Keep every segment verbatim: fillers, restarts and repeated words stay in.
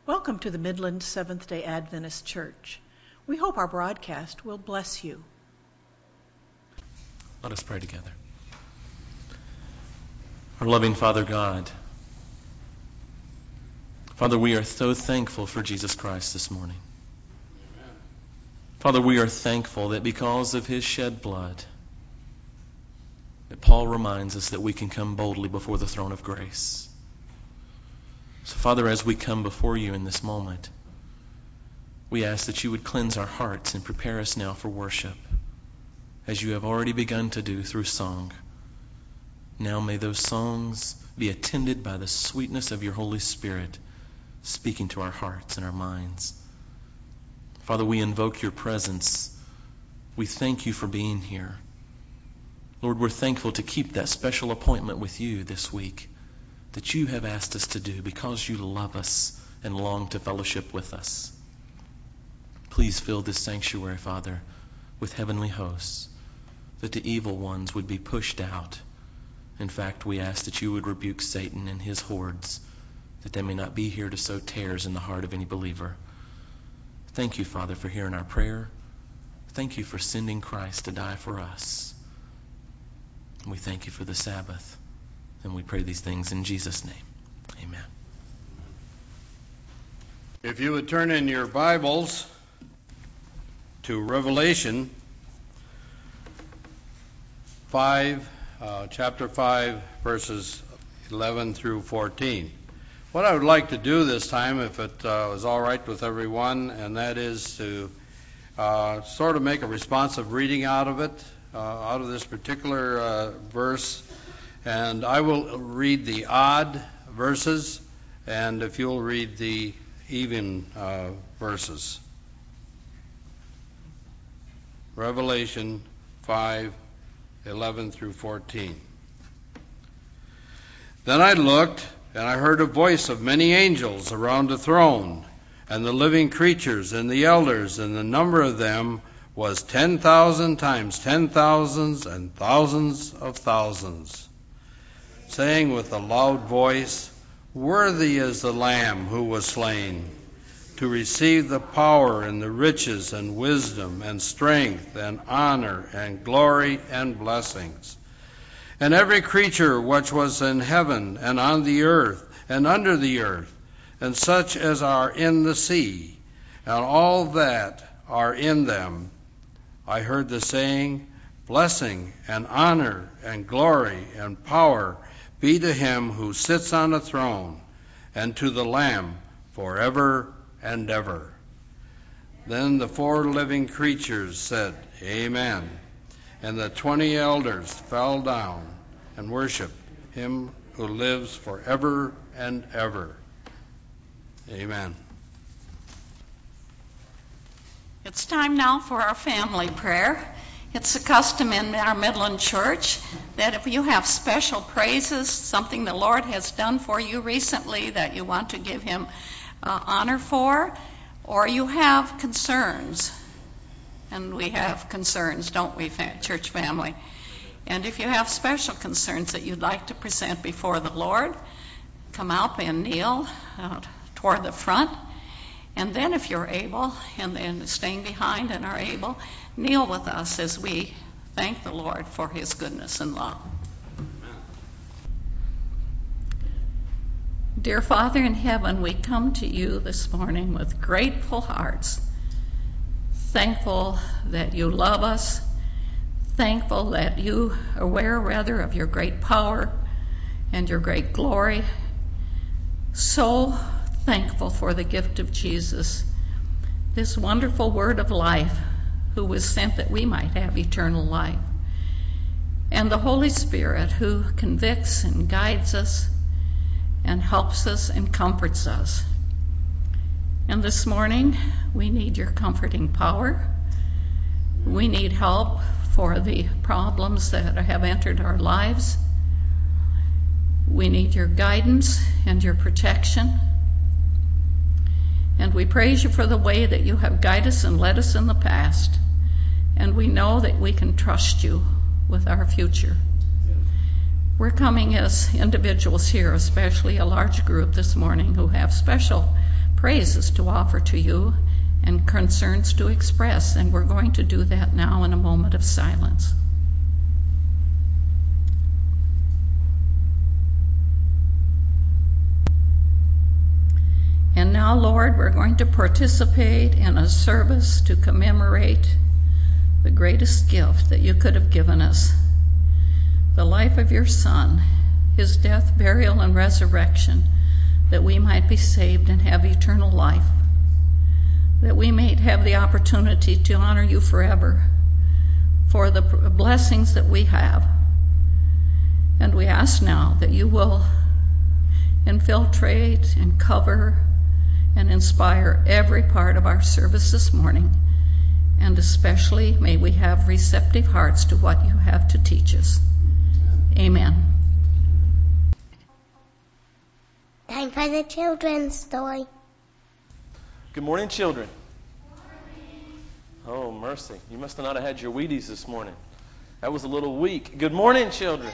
Welcome to the Midland Seventh-day Adventist Church. We hope our broadcast will bless you. Let us pray together. Our loving Father God, Father, we are so thankful for Jesus Christ this morning. Amen. Father, we are thankful that because of his shed blood, that Paul reminds us that we can come boldly before the throne of grace. So, Father, as we come before you in this moment, we ask that you would cleanse our hearts and prepare us now for worship, as you have already begun to do through song. Now may those songs be attended by the sweetness of your Holy Spirit, speaking to our hearts and our minds. Father, we invoke your presence. We thank you for being here. Lord, we're thankful to keep that special appointment with you this week that you have asked us to do because you love us and long to fellowship with us. Please fill this sanctuary, Father, with heavenly hosts, that the evil ones would be pushed out. In fact, we ask that you would rebuke Satan and his hordes, that they may not be here to sow tares in the heart of any believer. Thank you, Father, for hearing our prayer. Thank you for sending Christ to die for us. And we thank you for the Sabbath. And we pray these things in Jesus' name. Amen. If you would turn in your Bibles to Revelation five, uh, chapter five, verses eleven through fourteen. What I would like to do this time, if it uh, is all right with everyone, and that is to uh, sort of make a responsive reading out of it, uh, out of this particular uh, verse. And I will read the odd verses, and if you'll read the even uh, verses. Revelation five, eleven through fourteen. Then I looked, and I heard a voice of many angels around the throne, and the living creatures, and the elders, and the number of them was ten thousand times ten thousands and thousands of thousands, saying with a loud voice, "Worthy is the Lamb who was slain, to receive the power and the riches and wisdom and strength and honor and glory and blessings." And every creature which was in heaven and on the earth and under the earth, and such as are in the sea, and all that are in them, I heard the saying, "Blessing and honor and glory and power be to him who sits on the throne, and to the Lamb forever and ever." Then the four living creatures said, "Amen." And the twenty elders fell down and worshiped him who lives forever and ever. Amen. It's time now for our family prayer. It's a custom in our Midland Church that if you have special praises, something the Lord has done for you recently that you want to give him uh, honor for, or you have concerns, and we have concerns, don't we, church family? And if you have special concerns that you'd like to present before the Lord, come out and kneel uh, toward the front. And then if you're able, and then staying behind and are able, kneel with us as we thank the Lord for his goodness and love. Dear Father in heaven, we come to you this morning with grateful hearts, thankful that you love us, thankful that you are aware rather of your great power and your great glory. So thankful for the gift of Jesus, this wonderful word of life, who was sent that we might have eternal life, and the Holy Spirit who convicts and guides us and helps us and comforts us. And this morning, we need your comforting power. We need help for the problems that have entered our lives. We need your guidance and your protection. And we praise you for the way that you have guided us and led us in the past. And we know that we can trust you with our future. We're coming as individuals here, especially a large group this morning, who have special praises to offer to you and concerns to express, and we're going to do that now in a moment of silence. And now, Lord, we're going to participate in a service to commemorate the greatest gift that you could have given us, the life of your Son, his death, burial, and resurrection, that we might be saved and have eternal life, that we may have the opportunity to honor you forever for the blessings that we have. And we ask now that you will infiltrate and cover and inspire every part of our service this morning, and especially may we have receptive hearts to what you have to teach us. Amen. Time for the children's story. Good morning, children. Oh, mercy. You must have not have had your Wheaties this morning. That was a little weak. Good morning, children.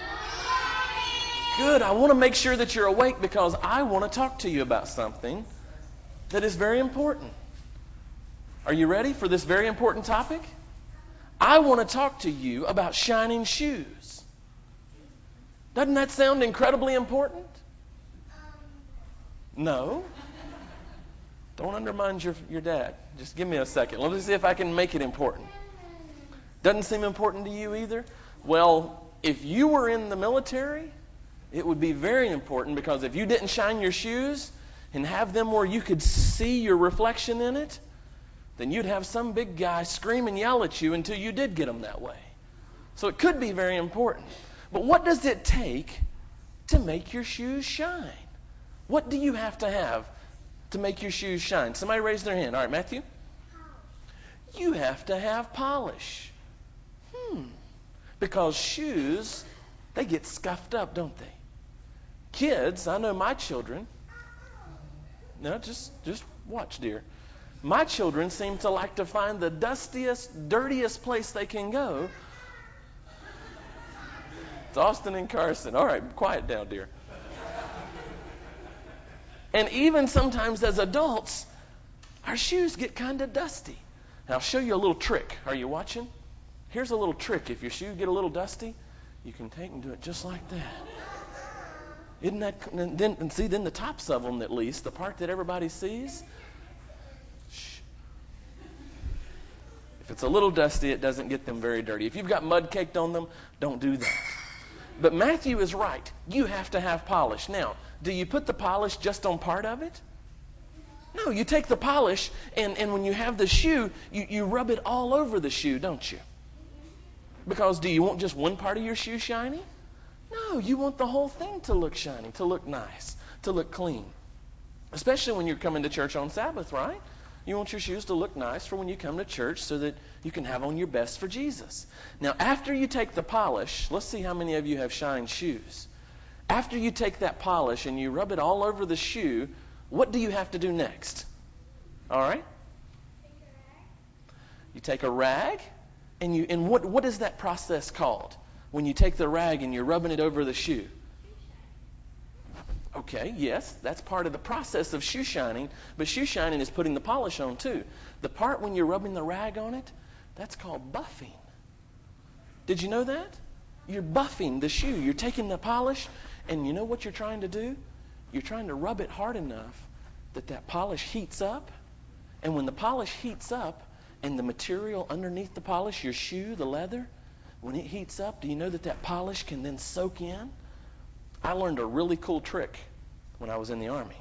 Good. I want to make sure that you're awake because I want to talk to you about something that is very important. Are you ready for this very important topic? I want to talk to you about shining shoes. Doesn't that sound incredibly important? No. Don't undermine your, your dad. Just give me a second. Let me see if I can make it important. Doesn't seem important to you either? Well, if you were in the military, it would be very important, because if you didn't shine your shoes and have them where you could see your reflection in it, then you'd have some big guy scream and yell at you until you did get them that way. So it could be very important. But what does it take to make your shoes shine? What do you have to have to make your shoes shine? Somebody raise their hand. All right, Matthew? You have to have polish. Hmm. Because shoes, they get scuffed up, don't they? Kids, I know my children. No, just just watch, dear. My children seem to like to find the dustiest, dirtiest place they can go. It's Austin and Carson. All right, quiet down, dear. And even sometimes as adults, our shoes get kind of dusty. And I'll show you a little trick. Are you watching? Here's a little trick. If your shoes get a little dusty, you can take and do it just like that. Isn't that, and then, and see, then the tops of them, at least, the part that everybody sees, shh. If it's a little dusty, it doesn't get them very dirty. If you've got mud caked on them, don't do that. But Matthew is right. You have to have polish. Now, do you put the polish just on part of it? No, you take the polish, and, and when you have the shoe, you, you rub it all over the shoe, don't you? Because do you want just one part of your shoe shiny? No, you want the whole thing to look shiny, to look nice, to look clean. Especially when you're coming to church on Sabbath, right? You want your shoes to look nice for when you come to church so that you can have on your best for Jesus. Now, after you take the polish, let's see how many of you have shined shoes. After you take that polish and you rub it all over the shoe, what do you have to do next? All right? You take a rag, and you and what what is that process called? When you take the rag and you're rubbing it over the shoe. Okay, yes, that's part of the process of shoe shining, but shoe shining is putting the polish on too. The part when you're rubbing the rag on it, that's called buffing. Did you know that? You're buffing the shoe. You're taking the polish, and you know what you're trying to do? You're trying to rub it hard enough that that polish heats up, and when the polish heats up and the material underneath the polish, your shoe, the leather, when it heats up, do you know that that polish can then soak in? I learned a really cool trick when I was in the Army.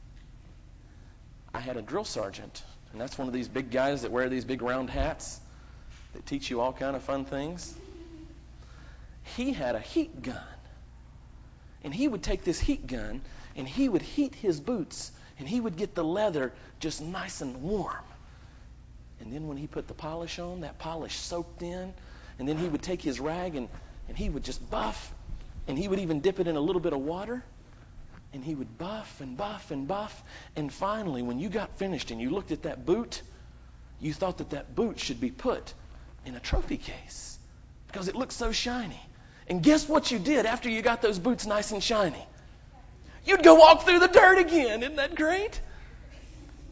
I had a drill sergeant, and that's one of these big guys that wear these big round hats that teach you all kind of fun things. He had a heat gun, and he would take this heat gun, and he would heat his boots, and he would get the leather just nice and warm. And then when he put the polish on, that polish soaked in. And then he would take his rag and, and he would just buff. And he would even dip it in a little bit of water. And he would buff and buff and buff. And finally, when you got finished and you looked at that boot, you thought that that boot should be put in a trophy case because it looked so shiny. And guess what you did after you got those boots nice and shiny? You'd go walk through the dirt again. Isn't that great?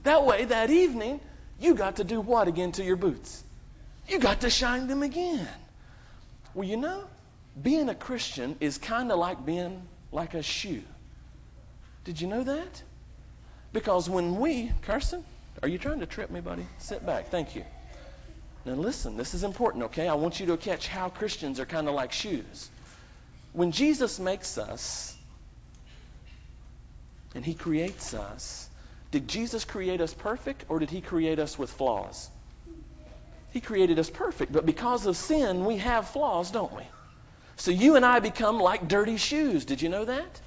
That way, that evening, you got to do what again to your boots? You got to shine them again. Well, you know, being a Christian is kind of like being like a shoe. Did you know that? Because when we, Carson, are you trying to trip me, buddy? Sit back. Thank you. Now listen, this is important, okay? I want you to catch how Christians are kind of like shoes. When Jesus makes us and he creates us, did Jesus create us perfect or did he create us with flaws? He created us perfect, but because of sin, we have flaws, don't we? So you and I become like dirty shoes. Did you know that?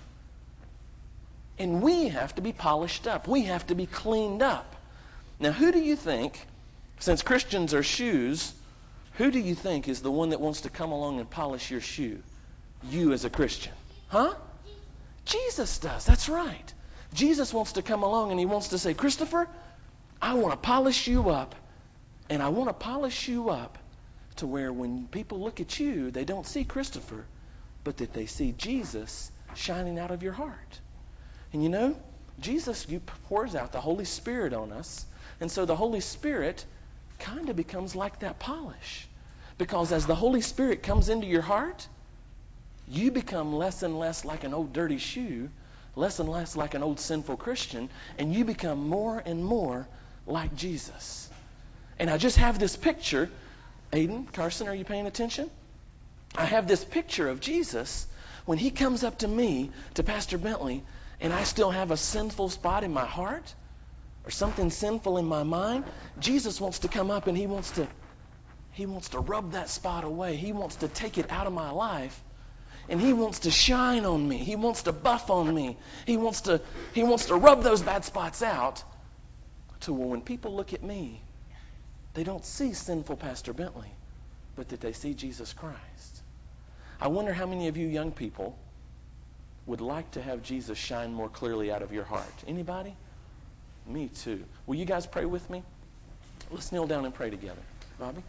And we have to be polished up. We have to be cleaned up. Now, who do you think, since Christians are shoes, who do you think is the one that wants to come along and polish your shoe? You as a Christian. Huh? Jesus does. That's right. Jesus wants to come along and he wants to say, Christopher, I want to polish you up. And I want to polish you up to where when people look at you, they don't see Christopher, but that they see Jesus shining out of your heart. And you know, Jesus pours out the Holy Spirit on us. And so the Holy Spirit kind of becomes like that polish. Because as the Holy Spirit comes into your heart, you become less and less like an old dirty shoe, less and less like an old sinful Christian, and you become more and more like Jesus. And I just have this picture. Aiden, Carson, are you paying attention? I have this picture of Jesus when he comes up to me, to Pastor Bentley, and I still have a sinful spot in my heart or something sinful in my mind. Jesus wants to come up and he wants to he wants to rub that spot away. He wants to take it out of my life. And he wants to shine on me. He wants to buff on me. He wants to he wants to rub those bad spots out to where when people look at me, they don't see sinful Pastor Bentley, but that they see Jesus Christ. I wonder how many of you young people would like to have Jesus shine more clearly out of your heart. Anybody? Me too. Will you guys pray with me? Let's kneel down and pray together. Bobby?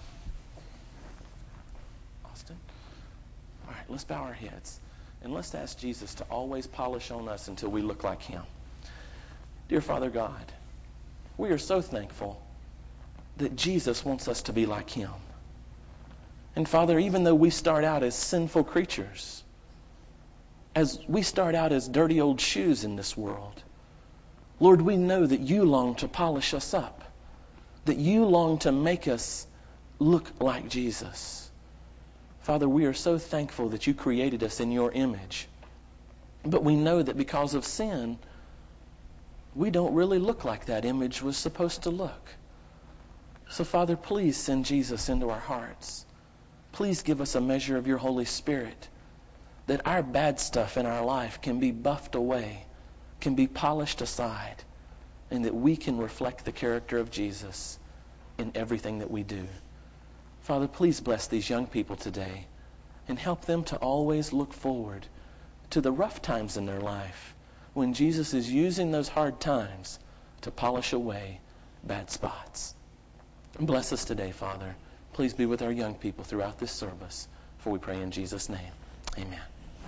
Austin? All right, let's bow our heads. And let's ask Jesus to always polish on us until we look like him. Dear Father God, we are so thankful that Jesus wants us to be like him. And Father, even though we start out as sinful creatures, as we start out as dirty old shoes in this world, Lord, we know that you long to polish us up, that you long to make us look like Jesus. Father, we are so thankful that you created us in your image. But we know that because of sin, we don't really look like that image was supposed to look. So, Father, please send Jesus into our hearts. Please give us a measure of your Holy Spirit, that our bad stuff in our life can be buffed away, can be polished aside, and that we can reflect the character of Jesus in everything that we do. Father, please bless these young people today and help them to always look forward to the rough times in their life when Jesus is using those hard times to polish away bad spots. Bless us today, Father. Please be with our young people throughout this service, for we pray in Jesus' name. Amen.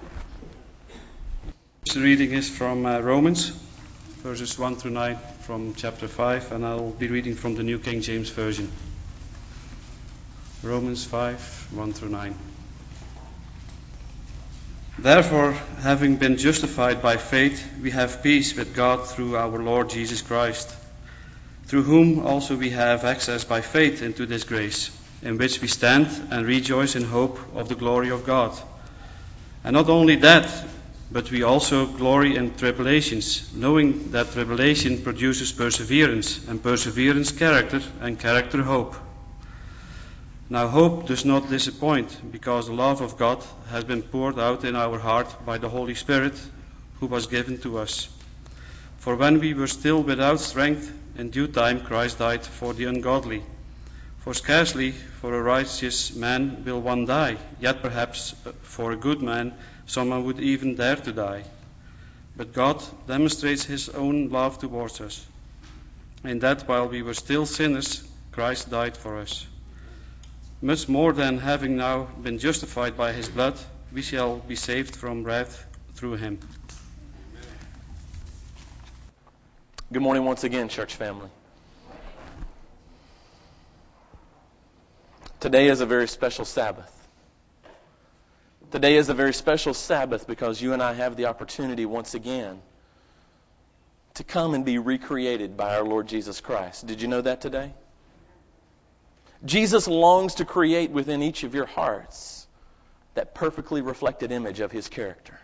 The reading is from uh, Romans, verses one through nine from chapter five, and I'll be reading from the New King James Version. Romans five, one through nine. Therefore, having been justified by faith, we have peace with God through our Lord Jesus Christ, through whom also we have access by faith into this grace, in which we stand and rejoice in hope of the glory of God. And not only that, but we also glory in tribulations, knowing that tribulation produces perseverance, and perseverance character, and character hope. Now hope does not disappoint, because the love of God has been poured out in our heart by the Holy Spirit, who was given to us. For when we were still without strength, in due time Christ died for the ungodly. For scarcely for a righteous man will one die, yet perhaps for a good man someone would even dare to die. But God demonstrates his own love towards us, in that while we were still sinners, Christ died for us. Much more than having now been justified by his blood, we shall be saved from wrath through him. Good morning once again, church family. Today is a very special Sabbath. Today is a very special Sabbath because you and I have the opportunity once again to come and be recreated by our Lord Jesus Christ. Did you know that today? Jesus longs to create within each of your hearts that perfectly reflected image of His character.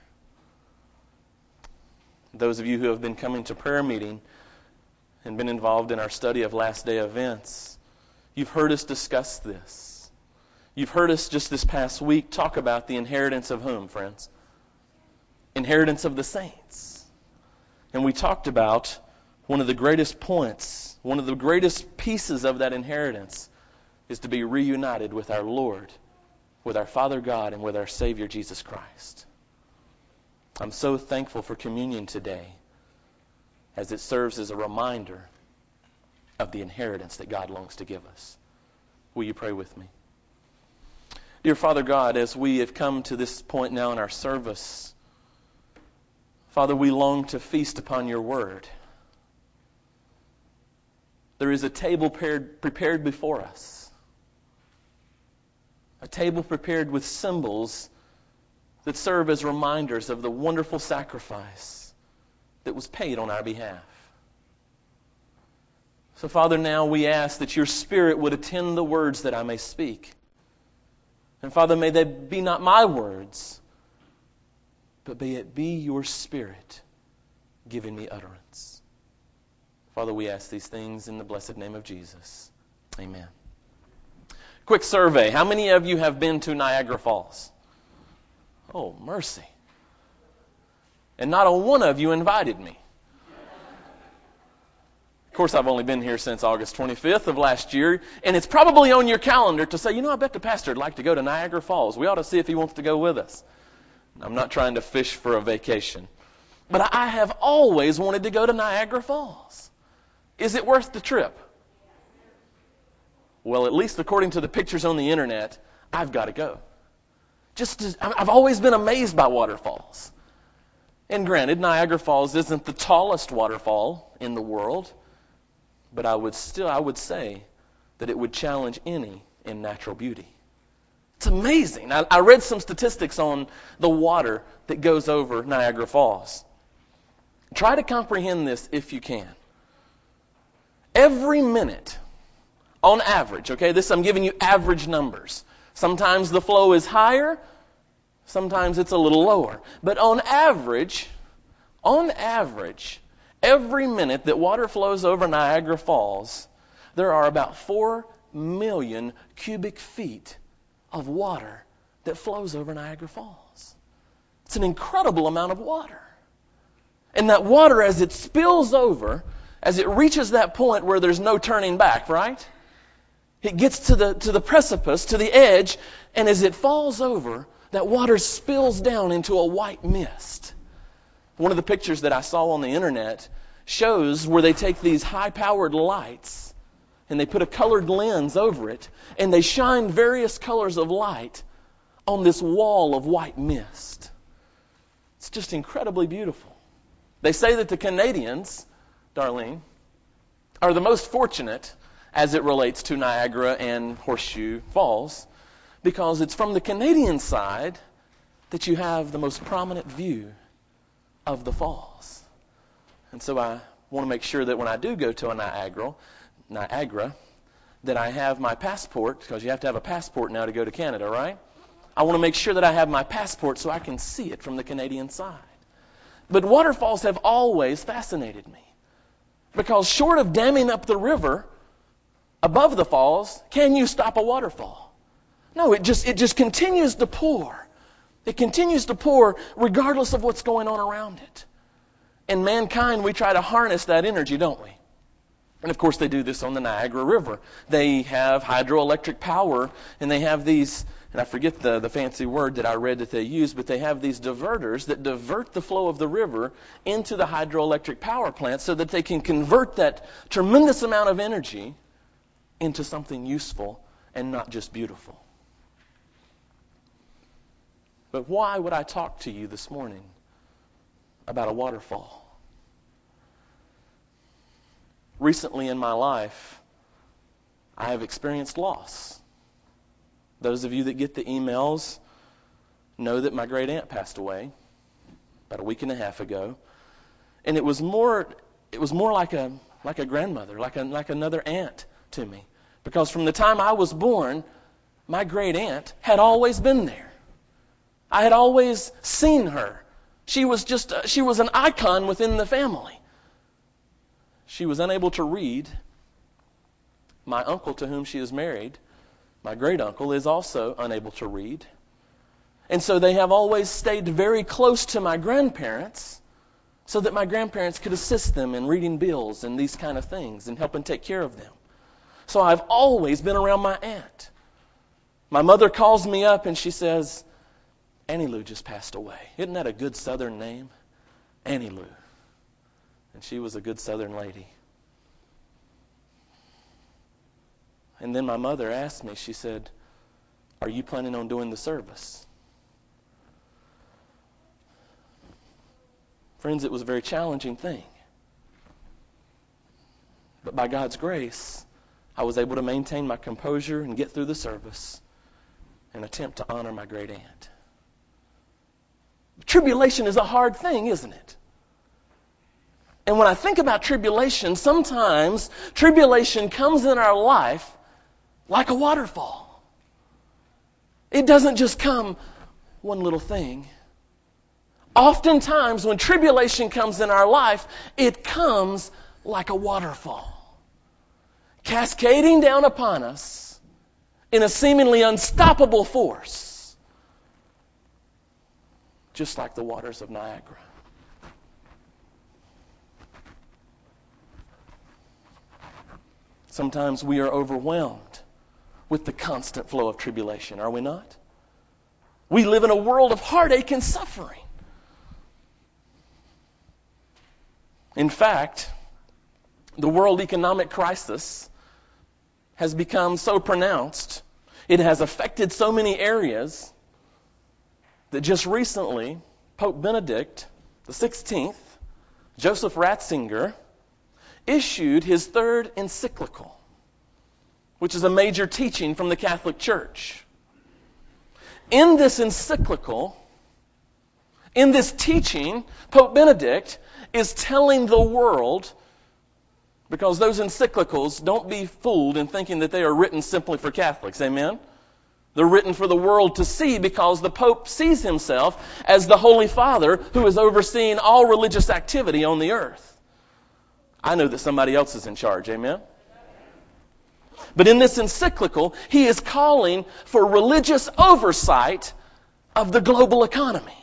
Those of you who have been coming to prayer meeting and been involved in our study of last day events, you've heard us discuss this. You've heard us just this past week talk about the inheritance of whom, friends? Inheritance of the saints. And we talked about one of the greatest points, one of the greatest pieces of that inheritance is to be reunited with our Lord, with our Father God, and with our Savior Jesus Christ. I'm so thankful for communion today as it serves as a reminder of the inheritance that God longs to give us. Will you pray with me? Dear Father God, as we have come to this point now in our service, Father, we long to feast upon your word. There is a table prepared, prepared before us. A table prepared with symbols that serve as reminders of the wonderful sacrifice that was paid on our behalf. So, Father, now we ask that your Spirit would attend the words that I may speak. And, Father, may they be not my words, but may it be your Spirit giving me utterance. Father, we ask these things in the blessed name of Jesus. Amen. Quick survey. How many of you have been to Niagara Falls? Oh, mercy. And not a one of you invited me. Of course, I've only been here since August twenty-fifth of last year, and it's probably on your calendar to say, you know, I bet the pastor would like to go to Niagara Falls. We ought to see if he wants to go with us. I'm not trying to fish for a vacation, but I have always wanted to go to Niagara Falls. Is it worth the trip? Well, at least according to the pictures on the internet, I've got to go. Just to, I've always been amazed by waterfalls. And granted, Niagara Falls isn't the tallest waterfall in the world, but I would still I would say that it would challenge any in natural beauty. It's amazing. I, I read some statistics on the water that goes over Niagara Falls. Try to comprehend this if you can. Every minute, on average, okay, this I'm giving you average numbers. Sometimes the flow is higher, sometimes it's a little lower. But on average, on average, every minute that water flows over Niagara Falls, there are about four million cubic feet of water that flows over Niagara Falls. It's an incredible amount of water. And that water, as it spills over, as it reaches that point where there's no turning back, right? It gets to the to the precipice, to the edge, and as it falls over, that water spills down into a white mist. One of the pictures that I saw on the internet shows where they take these high-powered lights and they put a colored lens over it, and they shine various colors of light on this wall of white mist. It's just incredibly beautiful. They say that the Canadians, Darlene, are the most fortunate as it relates to Niagara and Horseshoe Falls, because it's from the Canadian side that you have the most prominent view of the falls. And so I want to make sure that when I do go to a Niagara, Niagara, that I have my passport, because you have to have a passport now to go to Canada, right? I want to make sure that I have my passport so I can see it from the Canadian side. But waterfalls have always fascinated me, because short of damming up the river above the falls, can you stop a waterfall? No, it just it just continues to pour. It continues to pour regardless of what's going on around it. And mankind, we try to harness that energy, don't we? And of course they do this on the Niagara River. They have hydroelectric power, and they have these, and I forget the, the fancy word that I read that they use, but they have these diverters that divert the flow of the river into the hydroelectric power plant so that they can convert that tremendous amount of energy into something useful and not just beautiful. But why would I talk to you this morning about a waterfall? recently in my life, I have experienced loss. Those of you that get the emails know that my great aunt passed away about a week and a half ago. And it was more it was more like a like a grandmother, like a like another aunt to me. Because from the time I was born, my great aunt had always been there. I had always seen her. She was just a, she was an icon within the family. She was unable to read. My uncle, to whom she is married, my great uncle, is also unable to read. And so they have always stayed very close to my grandparents so that my grandparents could assist them in reading bills and these kind of things and helping take care of them. So I've always been around my aunt. My mother calls me up and she says, Annie Lou just passed away. Isn't that a good Southern name? Annie Lou. And she was a good Southern lady. And then my mother asked me, she said, are you planning on doing the service? Friends, it was a very challenging thing. But by God's grace, I was able to maintain my composure and get through the service and attempt to honor my great aunt. Tribulation is a hard thing, isn't it? And when I think about tribulation, sometimes tribulation comes in our life like a waterfall. It doesn't just come one little thing. Oftentimes when tribulation comes in our life, it comes like a waterfall, cascading down upon us in a seemingly unstoppable force, just like the waters of Niagara. Sometimes we are overwhelmed with the constant flow of tribulation, are we not? We live in a world of heartache and suffering. In fact, the world economic crisis has become so pronounced, it has affected so many areas, that just recently, Pope Benedict the sixteenth, Joseph Ratzinger, issued his third encyclical, which is a major teaching from the Catholic Church. In this encyclical, in this teaching, Pope Benedict is telling the world, because those encyclicals, don't be fooled in thinking that they are written simply for Catholics, amen? They're written for the world to see because the Pope sees himself as the Holy Father who is overseeing all religious activity on the earth. I know that somebody else is in charge, amen? But in this encyclical, he is calling for religious oversight of the global economy.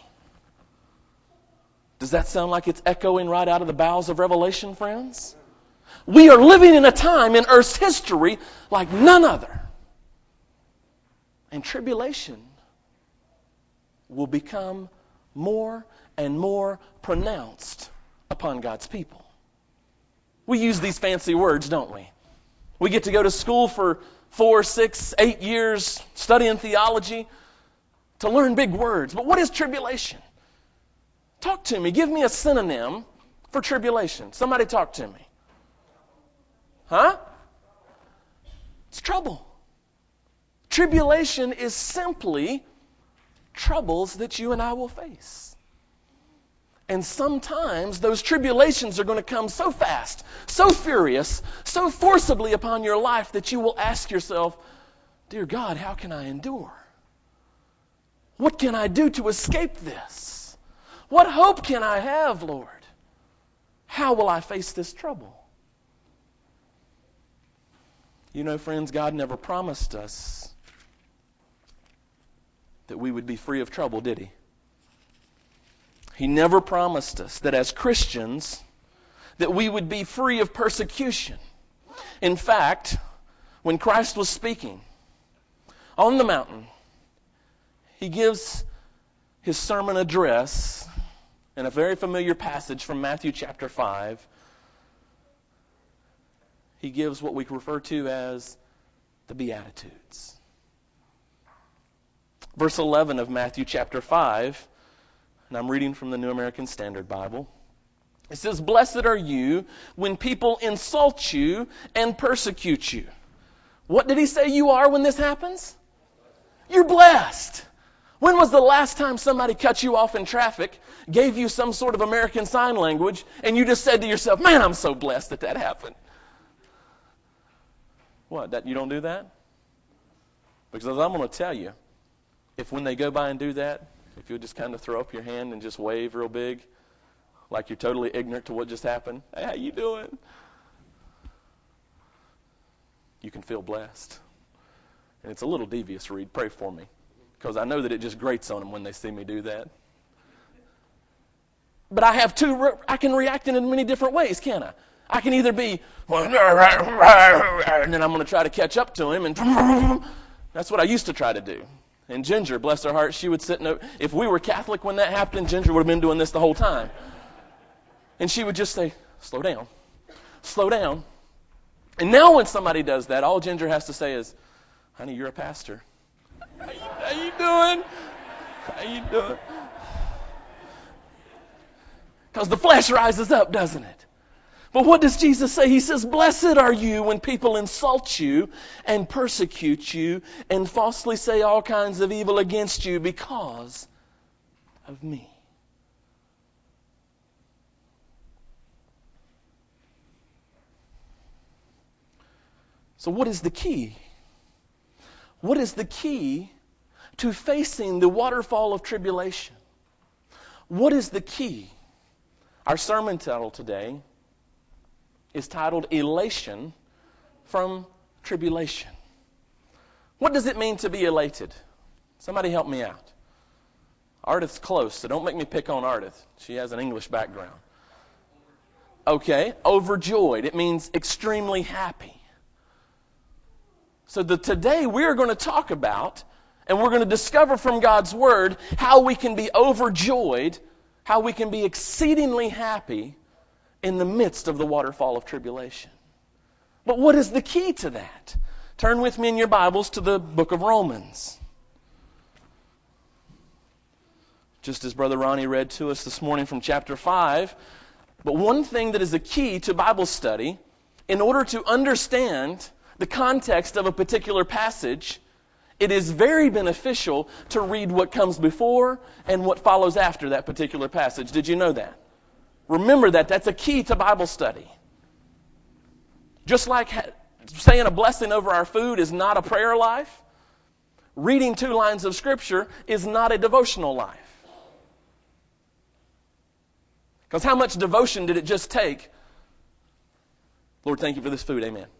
Does that sound like it's echoing right out of the bowels of Revelation, friends? We are living in a time in Earth's history like none other. And tribulation will become more and more pronounced upon God's people. We use these fancy words, don't we? We get to go to school for four, six, eight years studying theology to learn big words. But what is tribulation? Talk to me. Give me a synonym for tribulation. Somebody talk to me. Huh? It's trouble. Tribulation is simply troubles that you and I will face. And sometimes those tribulations are going to come so fast, so furious, so forcibly upon your life that you will ask yourself, dear God, how can I endure? What can I do to escape this? What hope can I have, Lord? How will I face this trouble? You know, friends, God never promised us that we would be free of trouble, did He? He never promised us that as Christians that we would be free of persecution. In fact, when Christ was speaking on the mountain, He gives His sermon address in a very familiar passage from Matthew chapter five. He gives what we refer to as the Beatitudes. Verse eleven of Matthew chapter five, and I'm reading from the New American Standard Bible. It says, blessed are you when people insult you and persecute you. What did he say you are when this happens? You're blessed. When was the last time somebody cut you off in traffic, gave you some sort of American Sign Language, and you just said to yourself, man, I'm so blessed that that happened? What, that you don't do that? Because I'm going to tell you, if when they go by and do that, if you'll just kind of throw up your hand and just wave real big, like you're totally ignorant to what just happened, hey, how you doing? You can feel blessed. And it's a little devious, Reed. Pray for me. Because I know that it just grates on them when they see me do that. But I have two, re- I can react in many different ways, can't I? I can either be, and then I'm going to try to catch up to him, and that's what I used to try to do. And Ginger, bless her heart, she would sit in, if we were Catholic when that happened, Ginger would have been doing this the whole time. And she would just say, slow down, slow down. And now when somebody does that, all Ginger has to say is, honey, you're a pastor. How you, how you doing? How you doing? Because the flesh rises up, doesn't it? But what does Jesus say? He says, blessed are you when people insult you and persecute you and falsely say all kinds of evil against you because of me. So what is the key? What is the key to facing the waterfall of tribulation? What is the key? Our sermon title today is titled Elation from Tribulation. What does it mean to be elated? Somebody help me out. Ardith's close, so don't make me pick on Ardith. She has an English background. Okay, overjoyed. It means extremely happy. So the, today we're going to talk about, and we're going to discover from God's Word, how we can be overjoyed, how we can be exceedingly happy in the midst of the waterfall of tribulation. But what is the key to that? Turn with me in your Bibles to the book of Romans. Just as Brother Ronnie read to us this morning from chapter five. But one thing that is a key to Bible study, in order to understand the context of a particular passage, it is very beneficial to read what comes before and what follows after that particular passage. Did you know that? Remember that. That's a key to Bible study. Just like saying a blessing over our food is not a prayer life, reading two lines of Scripture is not a devotional life. Because how much devotion did it just take? Lord, thank you for this food. Amen.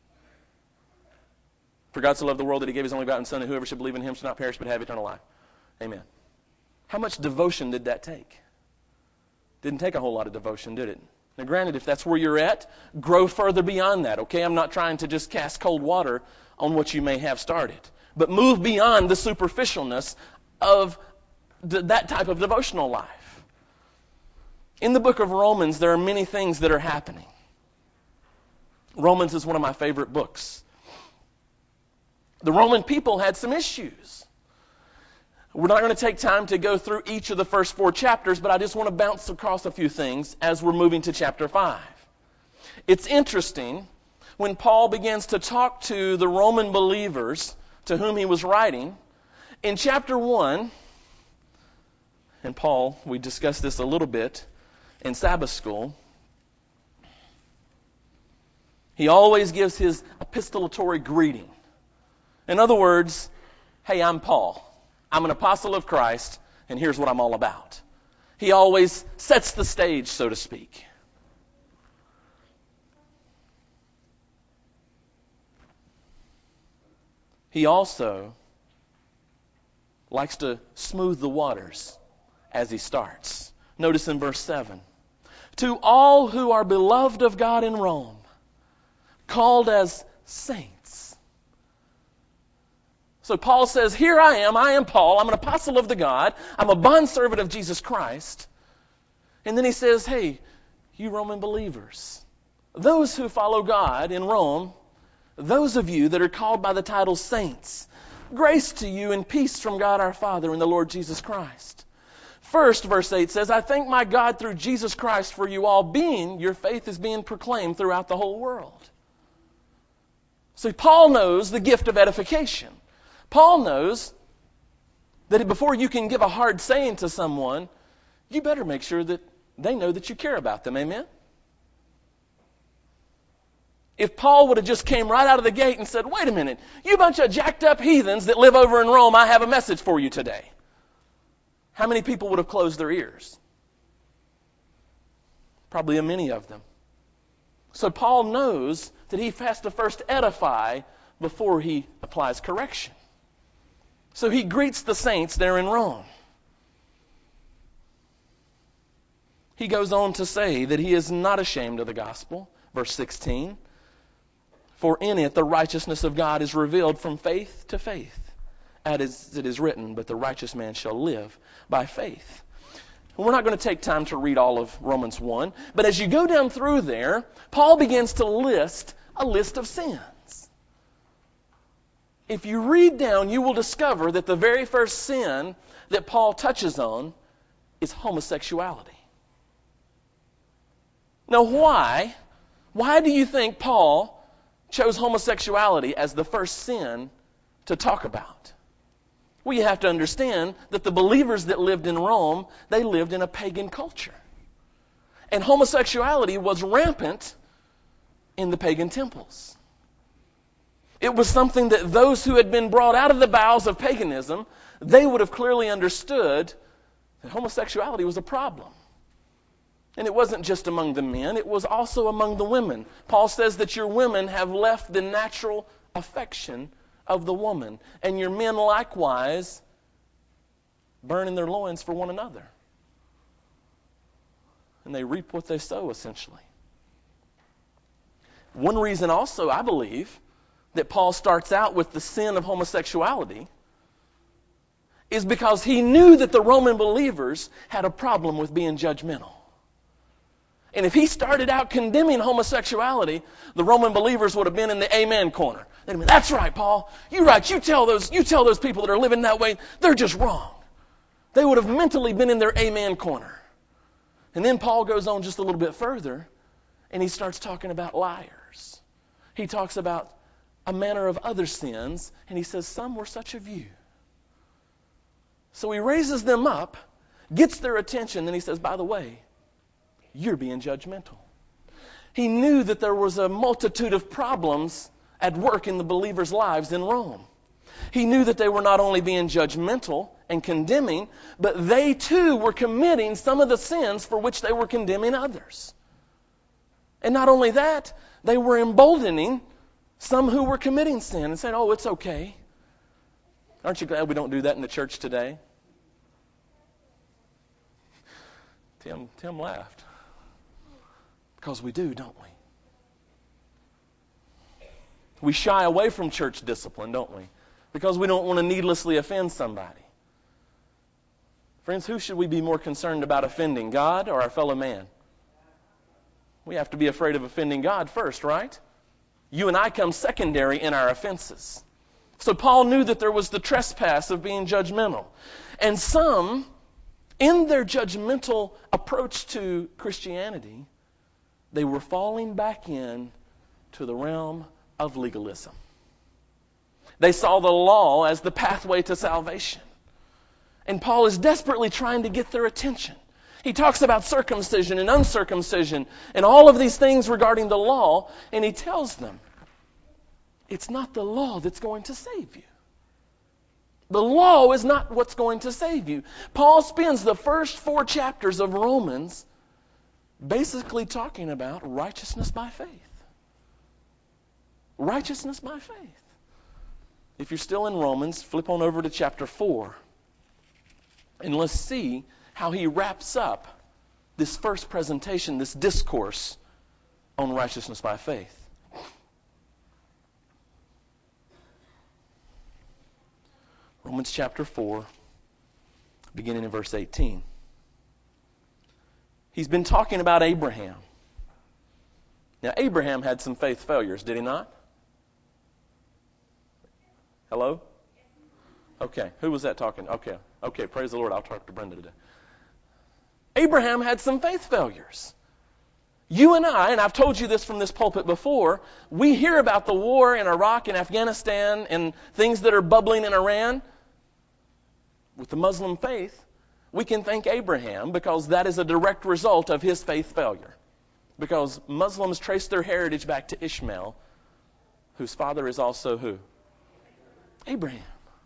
For God so loved the world that He gave His only begotten Son, and whoever should believe in Him shall not perish but have eternal life. Amen. How much devotion did that take? Didn't take a whole lot of devotion, did it? Now granted, if that's where you're at, grow further beyond that, okay? I'm not trying to just cast cold water on what you may have started. But move beyond the superficialness of th- that type of devotional life. In the book of Romans, there are many things that are happening. Romans is one of my favorite books. The Roman people had some issues. We're not going to take time to go through each of the first four chapters, but I just want to bounce across a few things as we're moving to chapter five. It's interesting when Paul begins to talk to the Roman believers to whom he was writing. In chapter one, and Paul, we discussed this a little bit in Sabbath school, he always gives his epistolatory greeting. In other words, hey, I'm Paul. I'm an apostle of Christ, and here's what I'm all about. He always sets the stage, so to speak. He also likes to smooth the waters as he starts. Notice in verse seven. To all who are beloved of God in Rome, called as saints. So Paul says, here I am, I am Paul, I'm an apostle of the God, I'm a bondservant of Jesus Christ. And then he says, hey, you Roman believers, those who follow God in Rome, those of you that are called by the title saints, grace to you and peace from God our Father and the Lord Jesus Christ. First, verse eight says, I thank my God through Jesus Christ for you all, being your faith is being proclaimed throughout the whole world. See, Paul knows the gift of edification. Paul knows that before you can give a hard saying to someone, you better make sure that they know that you care about them. Amen? If Paul would have just came right out of the gate and said, wait a minute, you bunch of jacked up heathens that live over in Rome, I have a message for you today. How many people would have closed their ears? Probably a many of them. So Paul knows that he has to first edify before he applies correction. So he greets the saints there in Rome. He goes on to say that he is not ashamed of the gospel. Verse sixteen. For in it the righteousness of God is revealed from faith to faith. As it is written, but the righteous man shall live by faith. And we're not going to take time to read all of Romans one, but as you go down through there, Paul begins to list a list of sins. If you read down, you will discover that the very first sin that Paul touches on is homosexuality. Now why? Why do you think Paul chose homosexuality as the first sin to talk about? Well, you have to understand that the believers that lived in Rome, they lived in a pagan culture. And homosexuality was rampant in the pagan temples. It was something that those who had been brought out of the bowels of paganism, they would have clearly understood that homosexuality was a problem. And it wasn't just among the men, it was also among the women. Paul says that your women have left the natural affection of the woman, and your men likewise burning their loins for one another. And they reap what they sow, essentially. One reason also, I believe, that Paul starts out with the sin of homosexuality is because he knew that the Roman believers had a problem with being judgmental. And if he started out condemning homosexuality, the Roman believers would have been in the amen corner. They'd have been, that's right, Paul. You're right. You tell those, you tell those people that are living that way, they're just wrong. They would have mentally been in their amen corner. And then Paul goes on just a little bit further, and he starts talking about liars. He talks about a manner of other sins, and he says, some were such of you. So he raises them up, gets their attention, and he says, by the way, you're being judgmental. He knew that there was a multitude of problems at work in the believers' lives in Rome. He knew that they were not only being judgmental and condemning, but they too were committing some of the sins for which they were condemning others. And not only that, they were emboldening some who were committing sin and saying, oh, it's okay. Aren't you glad we don't do that in the church today? Tim, Tim laughed. Because we do, don't we? We shy away from church discipline, don't we? Because we don't want to needlessly offend somebody. Friends, who should we be more concerned about offending, God or our fellow man? We have to be afraid of offending God first, right? You and I come secondary in our offenses. So Paul knew that there was the trespass of being judgmental. And some, in their judgmental approach to Christianity, they were falling back in to the realm of legalism. They saw the law as the pathway to salvation. And Paul is desperately trying to get their attention. He talks about circumcision and uncircumcision and all of these things regarding the law, and he tells them, it's not the law that's going to save you. The law is not what's going to save you. Paul spends the first four chapters of Romans basically talking about righteousness by faith. Righteousness by faith. If you're still in Romans, flip on over to chapter four. And let's see how he wraps up this first presentation, this discourse on righteousness by faith. Romans chapter four, beginning in verse eighteen. He's been talking about Abraham. Now, Abraham had some faith failures, did he not? Hello? Okay, who was that talking? Okay, okay, praise the Lord. I'll talk to Brenda today. Abraham had some faith failures. You and I, and I've told you this from this pulpit before, we hear about the war in Iraq and Afghanistan and things that are bubbling in Iran. With the Muslim faith, we can thank Abraham because that is a direct result of his faith failure. Because Muslims trace their heritage back to Ishmael, whose father is also who? Abraham.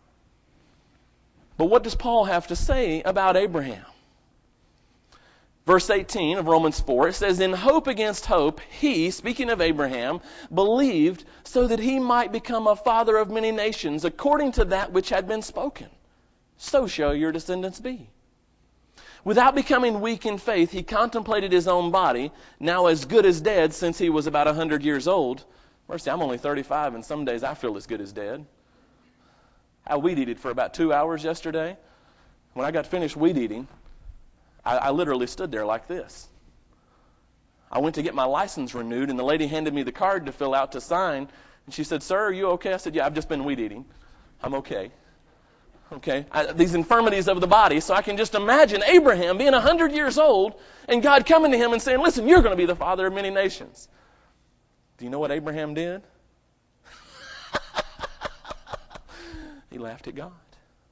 But what does Paul have to say about Abraham? Verse eighteen of Romans four, it says, in hope against hope, he, speaking of Abraham, believed so that he might become a father of many nations, according to that which had been spoken. So shall your descendants be. Without becoming weak in faith, he contemplated his own body, now as good as dead since he was about a hundred years old. Mercy, I'm only thirty-five, and some days I feel as good as dead. I weed eated for about two hours yesterday. When I got finished weed eating, I, I literally stood there like this. I went to get my license renewed, and the lady handed me the card to fill out to sign. And she said, sir, are you okay? I said, yeah, I've just been weed eating. I'm okay. Okay, I, these infirmities of the body. So I can just imagine Abraham being one hundred years old and God coming to him and saying, listen, you're going to be the father of many nations. Do you know what Abraham did? He laughed at God.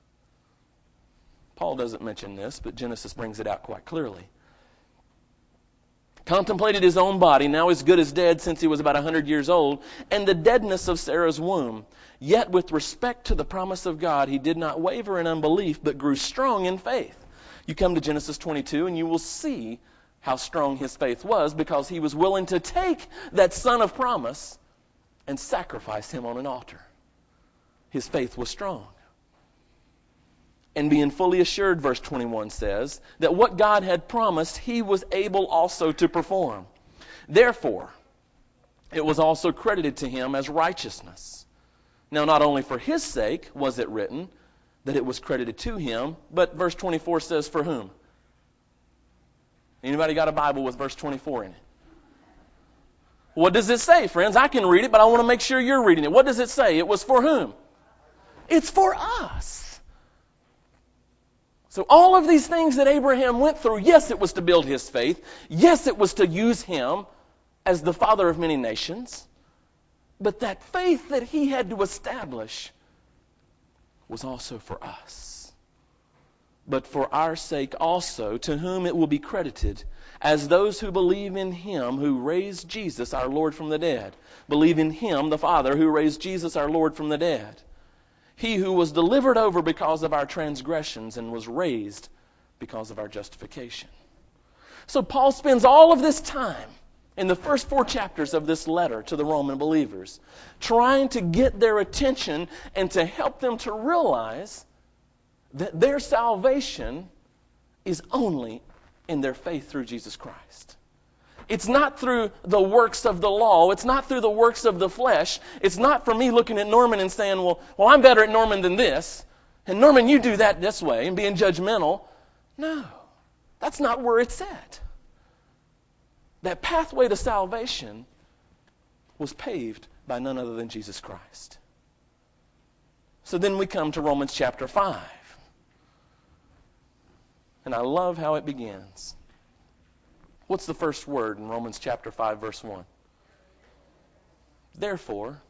Paul doesn't mention this, but Genesis brings it out quite clearly. Contemplated his own body, now as good as dead since he was about one hundred years old, and the deadness of Sarah's womb. Yet with respect to the promise of God, he did not waver in unbelief, but grew strong in faith. You come to Genesis twenty-two, and you will see how strong his faith was, because he was willing to take that son of promise and sacrifice him on an altar. His faith was strong. And being fully assured, verse twenty-one says, that what God had promised, he was able also to perform. Therefore, it was also credited to him as righteousness. Now, not only for his sake was it written that it was credited to him, but verse twenty-four says for whom? Anybody got a Bible with verse twenty-four in it? What does it say, friends? I can read it, but I want to make sure you're reading it. What does it say? It was for whom? It's for us. So all of these things that Abraham went through, yes, it was to build his faith. Yes, it was to use him as the father of many nations. But that faith that he had to establish was also for us. But for our sake also, to whom it will be credited, as those who believe in him who raised Jesus our Lord from the dead. Believe in him, the Father, who raised Jesus our Lord from the dead. He who was delivered over because of our transgressions and was raised because of our justification. So Paul spends all of this time in the first four chapters of this letter to the Roman believers trying to get their attention and to help them to realize that their salvation is only in their faith through Jesus Christ. It's not through the works of the law. It's not through the works of the flesh. It's not for me looking at Norman and saying, well, well, I'm better at Norman than this. And Norman, you do that this way, and being judgmental. No, that's not where it's at. That pathway to salvation was paved by none other than Jesus Christ. So then we come to Romans chapter five. And I love how it begins. What's the first word in Romans chapter five, verse one? Therefore.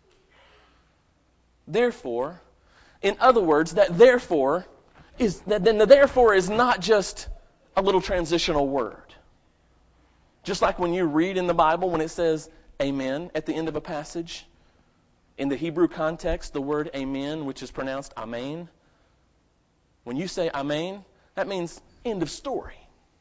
Therefore. In other words, that therefore is that then the therefore is not just a little transitional word. Just like when you read in the Bible when it says amen at the end of a passage. In the Hebrew context, the word amen, which is pronounced amen. When you say amen, that means end of story.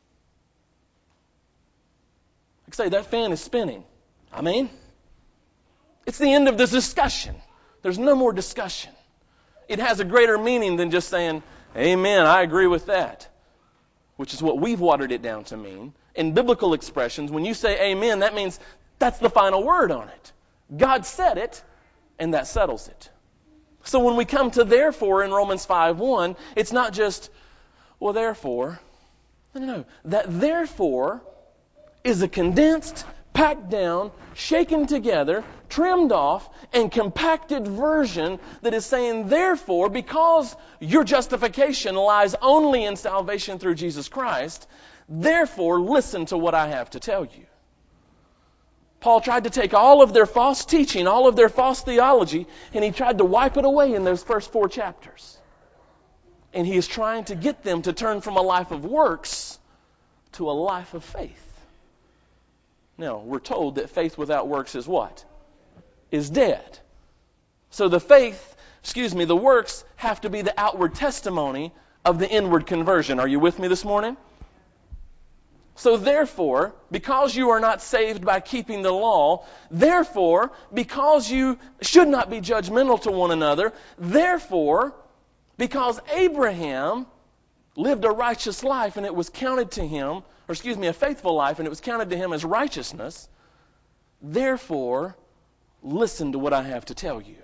Like say, that fan is spinning. Amen? It's the end of this discussion. There's no more discussion. It has a greater meaning than just saying, amen, I agree with that. Which is what we've watered it down to mean. In biblical expressions, when you say amen, that means that's the final word on it. God said it, and that settles it. So when we come to therefore in Romans five one, it's not just, well, therefore. No, no, no. That therefore is a condensed, packed down, shaken together, trimmed off, and compacted version that is saying, therefore, because your justification lies only in salvation through Jesus Christ, Therefore, listen to what I have to tell you. Paul tried to take all of their false teaching, all of their false theology, and he tried to wipe it away in those first four chapters. And he is trying to get them to turn from a life of works to a life of faith. Now, we're told that faith without works is what? Is dead. So the faith, excuse me, the works have to be the outward testimony of the inward conversion. Are you with me this morning? So therefore, because you are not saved by keeping the law, therefore, because you should not be judgmental to one another, therefore, because Abraham lived a righteous life and it was counted to him, or excuse me, a faithful life and it was counted to him as righteousness, therefore, listen to what I have to tell you.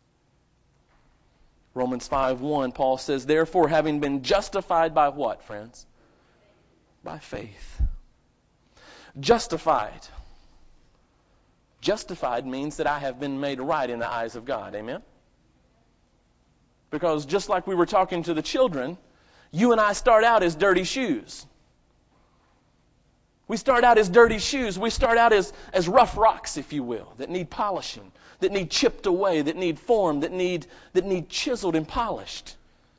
Romans five one, Paul says, therefore, having been justified by what, friends? By faith. Justified. Justified means that I have been made right in the eyes of God. Amen? Because just like we were talking to the children, you and I start out as dirty shoes. We start out as dirty shoes. We start out as, as rough rocks, if you will, that need polishing, that need chipped away, that need formed, that need, that need chiseled and polished.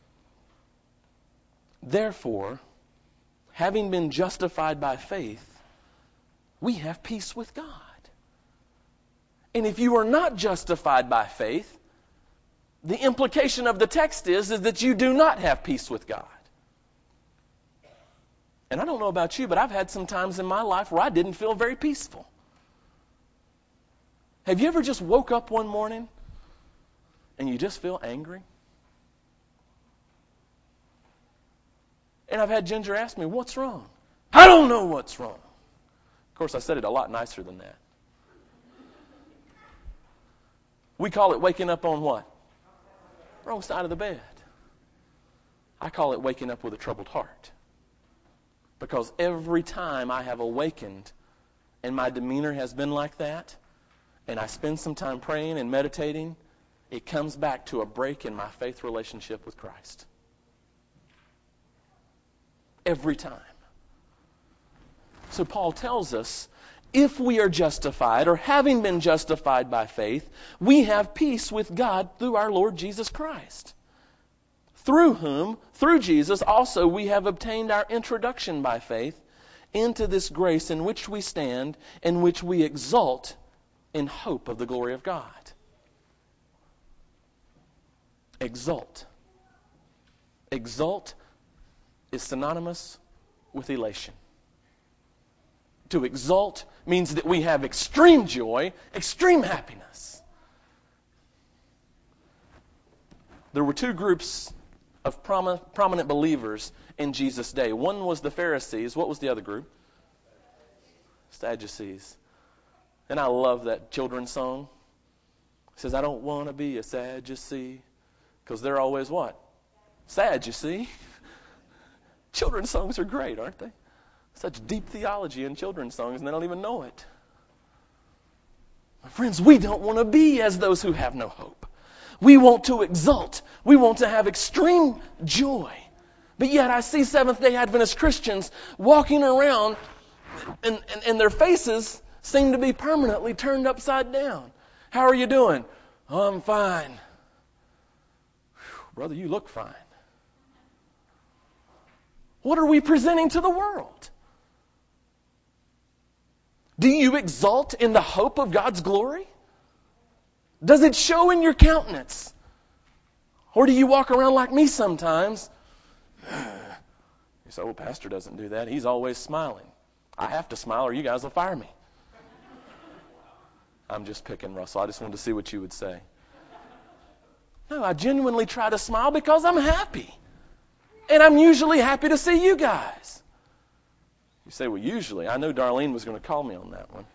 Therefore, having been justified by faith, we have peace with God. And if you are not justified by faith, the implication of the text is, is that you do not have peace with God. And I don't know about you, but I've had some times in my life where I didn't feel very peaceful. Have you ever just woke up one morning and you just feel angry? And I've had Ginger ask me, what's wrong? I don't know what's wrong. Of course, I said it a lot nicer than that. We call it waking up on what? Wrong side of the bed. I call it waking up with a troubled heart. Because every time I have awakened and my demeanor has been like that, and I spend some time praying and meditating, it comes back to a break in my faith relationship with Christ. Every time. So Paul tells us, if we are justified, or having been justified by faith, we have peace with God through our Lord Jesus Christ. Through whom, through Jesus, also we have obtained our introduction by faith into this grace in which we stand, in which we exult in hope of the glory of God. Exult. Exult is synonymous with elation. To exult means that we have extreme joy, extreme happiness. There were two groups of prom- prominent believers in Jesus' day. One was the Pharisees. What was the other group? Sadducees. And I love that children's song. It says, I don't want to be a Sadducee. Because they're always what? Sad, you see. Children's songs are great, aren't they? Such deep theology in children's songs, and they don't even know it. My friends, we don't want to be as those who have no hope. We want to exult. We want to have extreme joy. But yet I see Seventh-day Adventist Christians walking around, and, and, and their faces seem to be permanently turned upside down. How are you doing? Oh, I'm fine. Whew, brother, you look fine. What are we presenting to the world? Do you exult in the hope of God's glory? Does it show in your countenance? Or do you walk around like me sometimes? You say, well, Pastor doesn't do that. He's always smiling. I have to smile or you guys will fire me. I'm just picking, Russell. I just wanted to see what you would say. No, I genuinely try to smile because I'm happy. And I'm usually happy to see you guys. You say, well, usually. I know Darlene was going to call me on that one.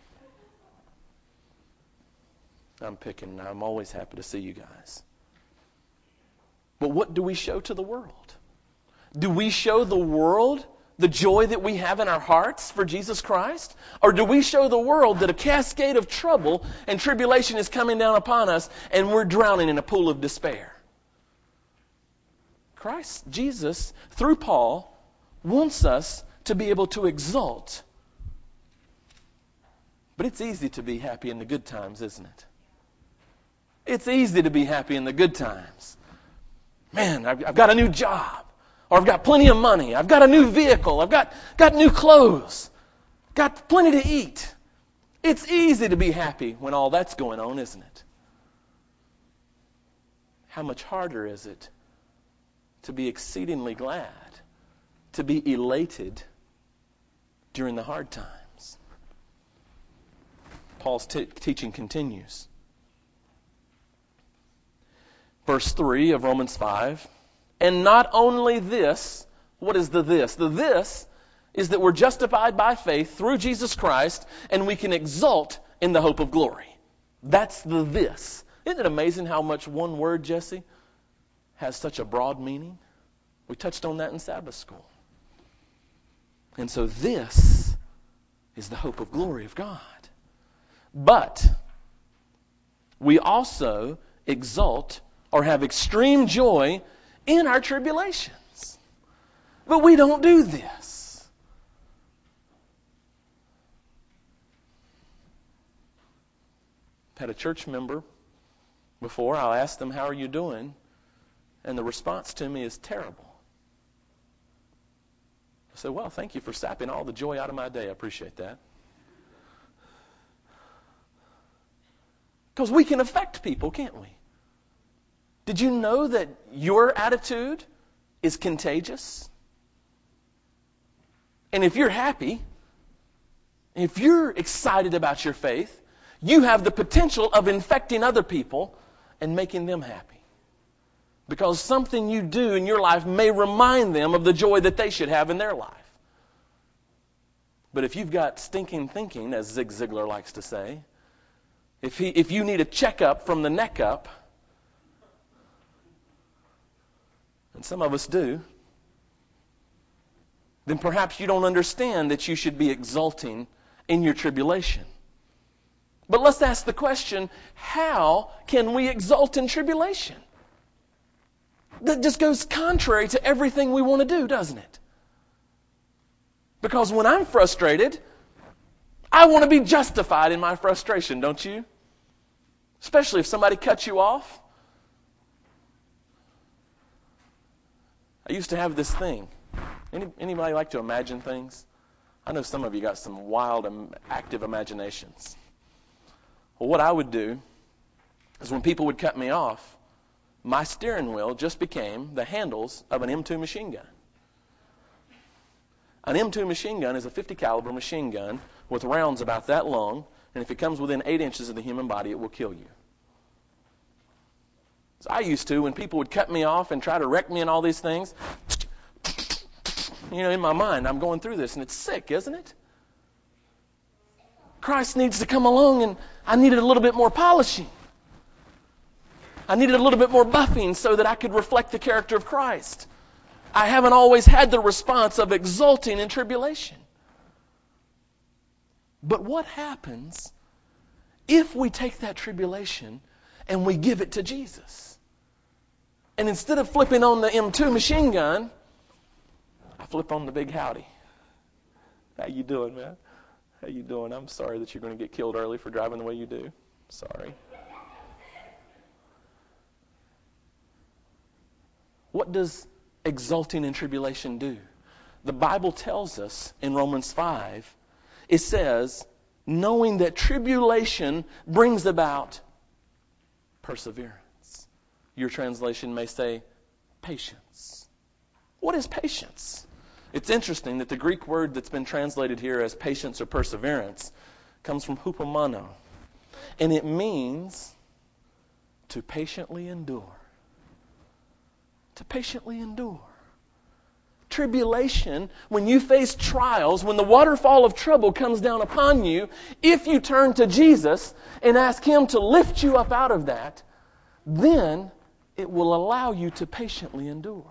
I'm picking. I'm always happy to see you guys. But what do we show to the world? Do we show the world the joy that we have in our hearts for Jesus Christ? Or do we show the world that a cascade of trouble and tribulation is coming down upon us and we're drowning in a pool of despair? Christ, Jesus, through Paul, wants us to be able to exult. But it's easy to be happy in the good times, isn't it? It's easy to be happy in the good times. Man, I've, I've got a new job. Or I've got plenty of money. I've got a new vehicle. I've got, got new clothes. Got plenty to eat. It's easy to be happy when all that's going on, isn't it? How much harder is it to be exceedingly glad, to be elated during the hard times? Paul's t- teaching continues. Verse three of Romans five. And not only this, what is the this? The this is that we're justified by faith through Jesus Christ, and we can exult in the hope of glory. That's the this. Isn't it amazing how much one word, Jesse, has such a broad meaning? We touched on that in Sabbath school. And so this is the hope of glory of God. But we also exult or have extreme joy in our tribulations. But we don't do this. I've had a church member before. I'll ask them, how are you doing? And the response to me is terrible. I say, well, thank you for sapping all the joy out of my day. I appreciate that. Because we can affect people, can't we? Did you know that your attitude is contagious? And if you're happy, if you're excited about your faith, you have the potential of infecting other people and making them happy. Because something you do in your life may remind them of the joy that they should have in their life. But if you've got stinking thinking, as Zig Ziglar likes to say, if he, if you need a checkup from the neck up, and some of us do, then perhaps you don't understand that you should be exulting in your tribulation. But let's ask the question, how can we exult in tribulation? That just goes contrary to everything we want to do, doesn't it? Because when I'm frustrated, I want to be justified in my frustration, don't you? Especially if somebody cuts you off. I used to have this thing. Any, anybody like to imagine things? I know some of you got some wild, um, active imaginations. Well, what I would do is when people would cut me off, my steering wheel just became the handles of an M two machine gun. An M two machine gun is a fifty caliber machine gun with rounds about that long, and if it comes within eight inches of the human body, it will kill you. So I used to, when people would cut me off and try to wreck me and all these things, you know, in my mind, I'm going through this, and it's sick, isn't it? Christ needs to come along, and I needed a little bit more polishing. I needed a little bit more buffing so that I could reflect the character of Christ. I haven't always had the response of exulting in tribulation. But what happens if we take that tribulation and we give it to Jesus? And instead of flipping on the M two machine gun, I flip on the big howdy. How you doing, man? How you doing? I'm sorry that you're going to get killed early for driving the way you do. Sorry. What does exulting in tribulation do? The Bible tells us in Romans five, it says, knowing that tribulation brings about perseverance. Your translation may say patience. What is patience? It's interesting that the Greek word that's been translated here as patience or perseverance comes from hupomano. And it means to patiently endure. To patiently endure. Tribulation, when you face trials, when the waterfall of trouble comes down upon you, if you turn to Jesus and ask Him to lift you up out of that, then it will allow you to patiently endure.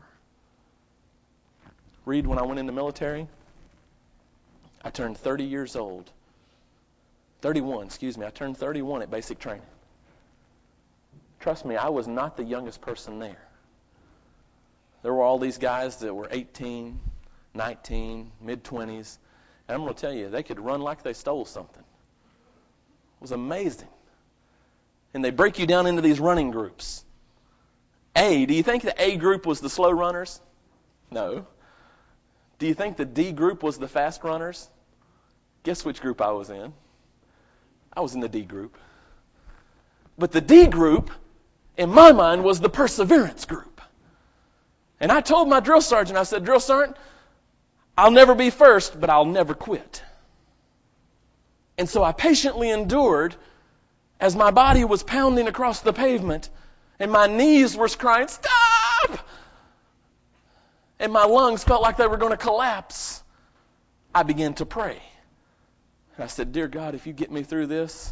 Read, when I went in the military, I turned thirty years old. thirty-one, excuse me. I turned thirty-one at basic training. Trust me, I was not the youngest person there. There were all these guys that were eighteen, nineteen, mid-twenties. And I'm going to tell you, they could run like they stole something. It was amazing. And they break you down into these running groups. A, do you think the A group was the slow runners? No. Do you think the D group was the fast runners? Guess which group I was in? I was in the D group. But the D group, in my mind, was the perseverance group. And I told my drill sergeant, I said, Drill Sergeant, I'll never be first, but I'll never quit. And so I patiently endured as my body was pounding across the pavement and my knees were crying, stop! And my lungs felt like they were going to collapse. I began to pray. And I said, Dear God, if you get me through this,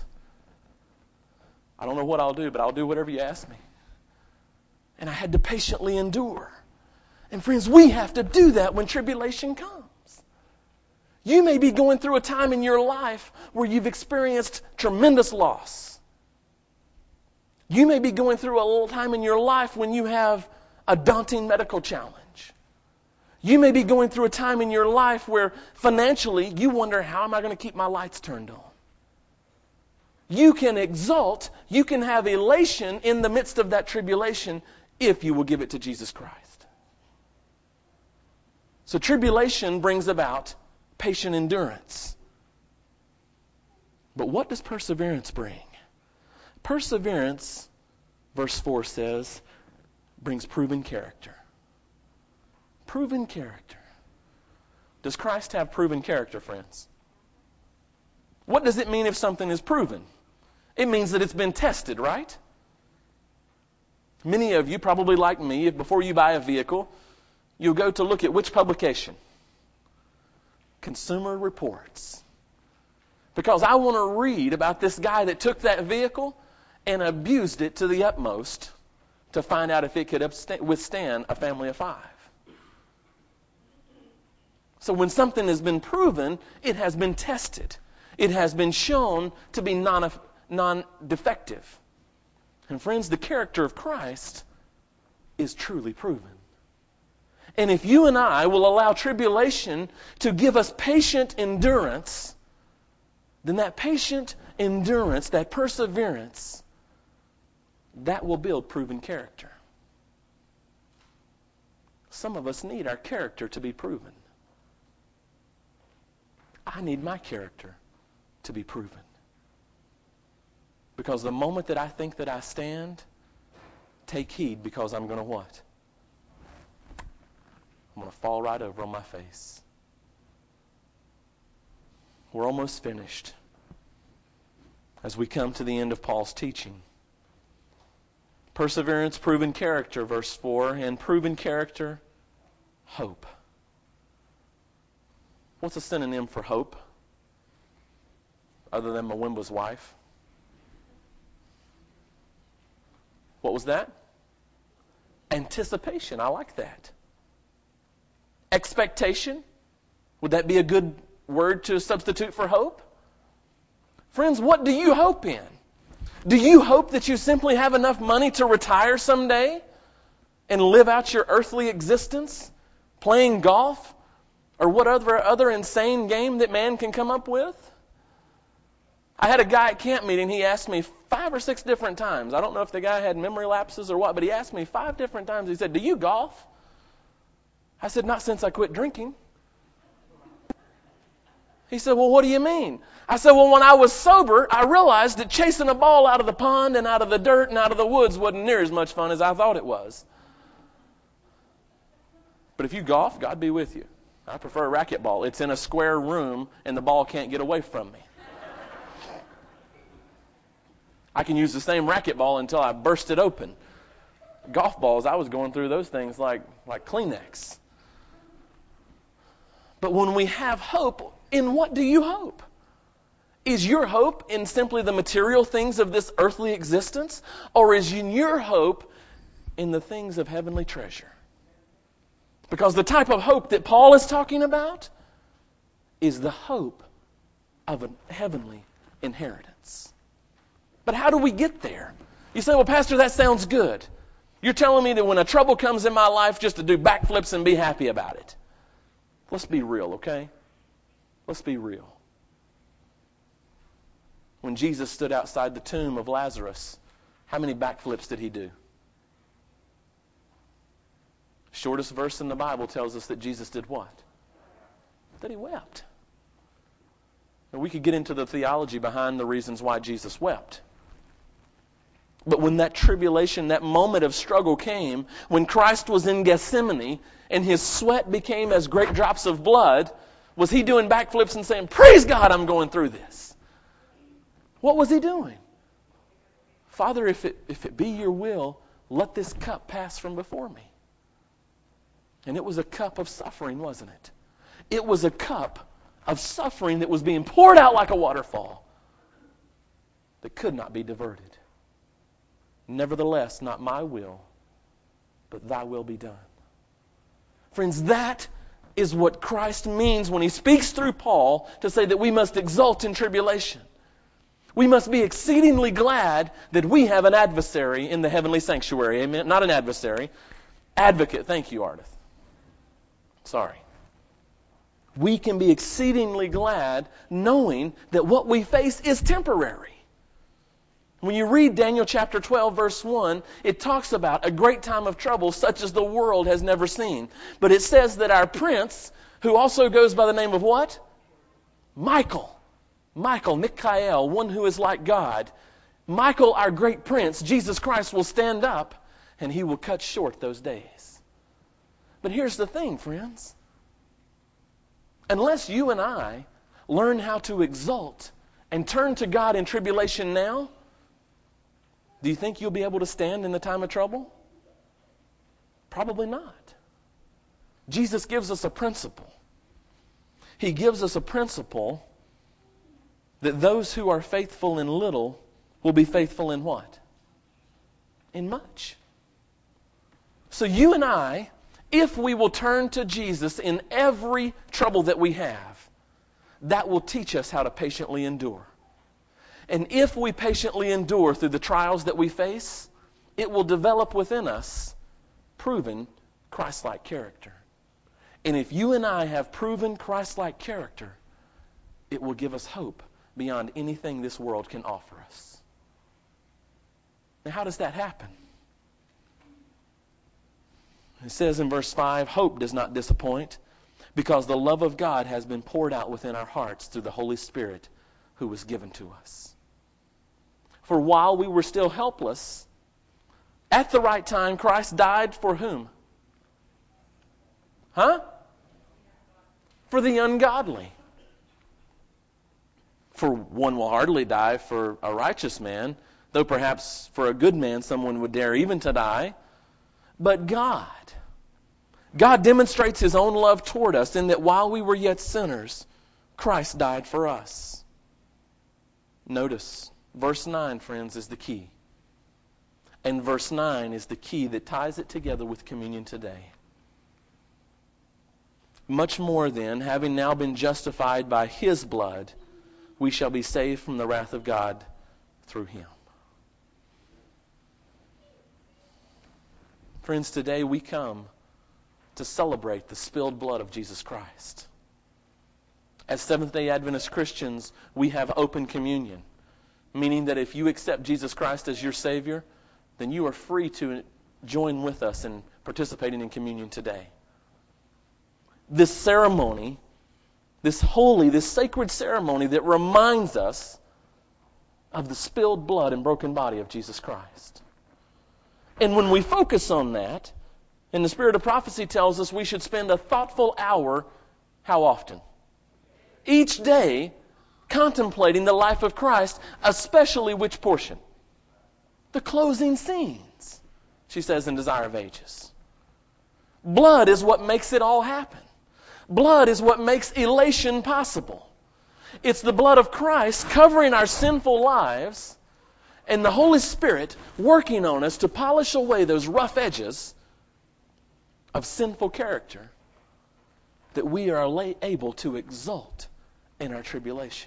I don't know what I'll do, but I'll do whatever you ask me. And I had to patiently endure. And friends, we have to do that when tribulation comes. You may be going through a time in your life where you've experienced tremendous loss. You may be going through a little time in your life when you have a daunting medical challenge. You may be going through a time in your life where financially you wonder, how am I going to keep my lights turned on? You can exult, you can have elation in the midst of that tribulation if you will give it to Jesus Christ. So tribulation brings about patient endurance. But what does perseverance bring? Perseverance, verse four says, brings proven character. Proven character. Does Christ have proven character, friends? What does it mean if something is proven? It means that it's been tested, right? Many of you, probably like me, if before you buy a vehicle, you'll go to look at which publication? Consumer Reports. Because I want to read about this guy that took that vehicle and abused it to the utmost to find out if it could withstand a family of five. So when something has been proven, it has been tested. It has been shown to be non, non-defective. And friends, the character of Christ is truly proven. And if you and I will allow tribulation to give us patient endurance, then that patient endurance, that perseverance, that will build proven character. Some of us need our character to be proven. I need my character to be proven. Because the moment that I think that I stand, take heed, because I'm going to what? I'm going to fall right over on my face. We're almost finished. As we come to the end of Paul's teaching. Perseverance, proven character, verse four. And proven character, hope. What's a synonym for hope? Other than Mwimba's wife? What was that? Anticipation. I like that. Expectation. Would that be a good word to substitute for hope? Friends, what do you hope in? Do you hope that you simply have enough money to retire someday and live out your earthly existence playing golf or whatever other insane game that man can come up with? I had a guy at camp meeting, he asked me five or six different times. I don't know if the guy had memory lapses or what, but he asked me five different times. He said, do you golf? I said, not since I quit drinking. He said, well, what do you mean? I said, well, when I was sober, I realized that chasing a ball out of the pond and out of the dirt and out of the woods wasn't near as much fun as I thought it was. But if you golf, God be with you. I prefer a racquetball. It's in a square room and the ball can't get away from me. I can use the same racquetball until I burst it open. Golf balls, I was going through those things like, like Kleenex. But when we have hope, in what do you hope? Is your hope in simply the material things of this earthly existence? Or is your hope in the things of heavenly treasure? Because the type of hope that Paul is talking about is the hope of a heavenly inheritance. But how do we get there? You say, well, Pastor, that sounds good. You're telling me that when a trouble comes in my life, just to do backflips and be happy about it. Let's be real, okay? Let's be real. When Jesus stood outside the tomb of Lazarus, how many backflips did he do? Shortest verse in the Bible tells us that Jesus did what? That he wept. And we could get into the theology behind the reasons why Jesus wept. But when that tribulation, that moment of struggle came, when Christ was in Gethsemane and his sweat became as great drops of blood, was he doing backflips and saying, "Praise God, I'm going through this"? What was he doing? "Father, if it, if it be your will, let this cup pass from before me." And it was a cup of suffering, wasn't it? It was a cup of suffering that was being poured out like a waterfall that could not be diverted. Nevertheless, not my will, but thy will be done. Friends, that is what Christ means when he speaks through Paul to say that we must exult in tribulation. We must be exceedingly glad that we have an adversary in the heavenly sanctuary. Amen? Not an adversary. Advocate. Thank you, Ardith. Sorry. We can be exceedingly glad knowing that what we face is temporary. When you read Daniel chapter twelve, verse one, it talks about a great time of trouble such as the world has never seen. But it says that our prince, who also goes by the name of what? Michael. Michael, Michael, one who is like God. Michael, our great prince, Jesus Christ, will stand up and he will cut short those days. But here's the thing, friends. Unless you and I learn how to exult and turn to God in tribulation now, do you think you'll be able to stand in the time of trouble? Probably not. Jesus gives us a principle. He gives us a principle that those who are faithful in little will be faithful in what? In much. So you and I, if we will turn to Jesus in every trouble that we have, that will teach us how to patiently endure. And if we patiently endure through the trials that we face, it will develop within us proven Christ-like character. And if you and I have proven Christ-like character, it will give us hope beyond anything this world can offer us. Now, how does that happen? It says in verse five, hope does not disappoint because the love of God has been poured out within our hearts through the Holy Spirit who was given to us. For while we were still helpless, at the right time, Christ died for whom? Huh? For the ungodly. For one will hardly die for a righteous man, though perhaps for a good man someone would dare even to die. But God, God demonstrates His own love toward us in that while we were yet sinners, Christ died for us. Notice, verse nine, friends, is the key. And verse nine is the key that ties it together with communion today. Much more then, having now been justified by His blood, we shall be saved from the wrath of God through Him. Friends, today we come to celebrate the spilled blood of Jesus Christ. As Seventh-day Adventist Christians, we have open communion, meaning that if you accept Jesus Christ as your Savior, then you are free to join with us in participating in communion today. This ceremony, this holy, this sacred ceremony that reminds us of the spilled blood and broken body of Jesus Christ. And when we focus on that, and the Spirit of Prophecy tells us we should spend a thoughtful hour, how often? Each day, contemplating the life of Christ, especially which portion? The closing scenes, she says in Desire of Ages. Blood is what makes it all happen. Blood is what makes elation possible. It's the blood of Christ covering our sinful lives and the Holy Spirit working on us to polish away those rough edges of sinful character that we are able to exult in our tribulation.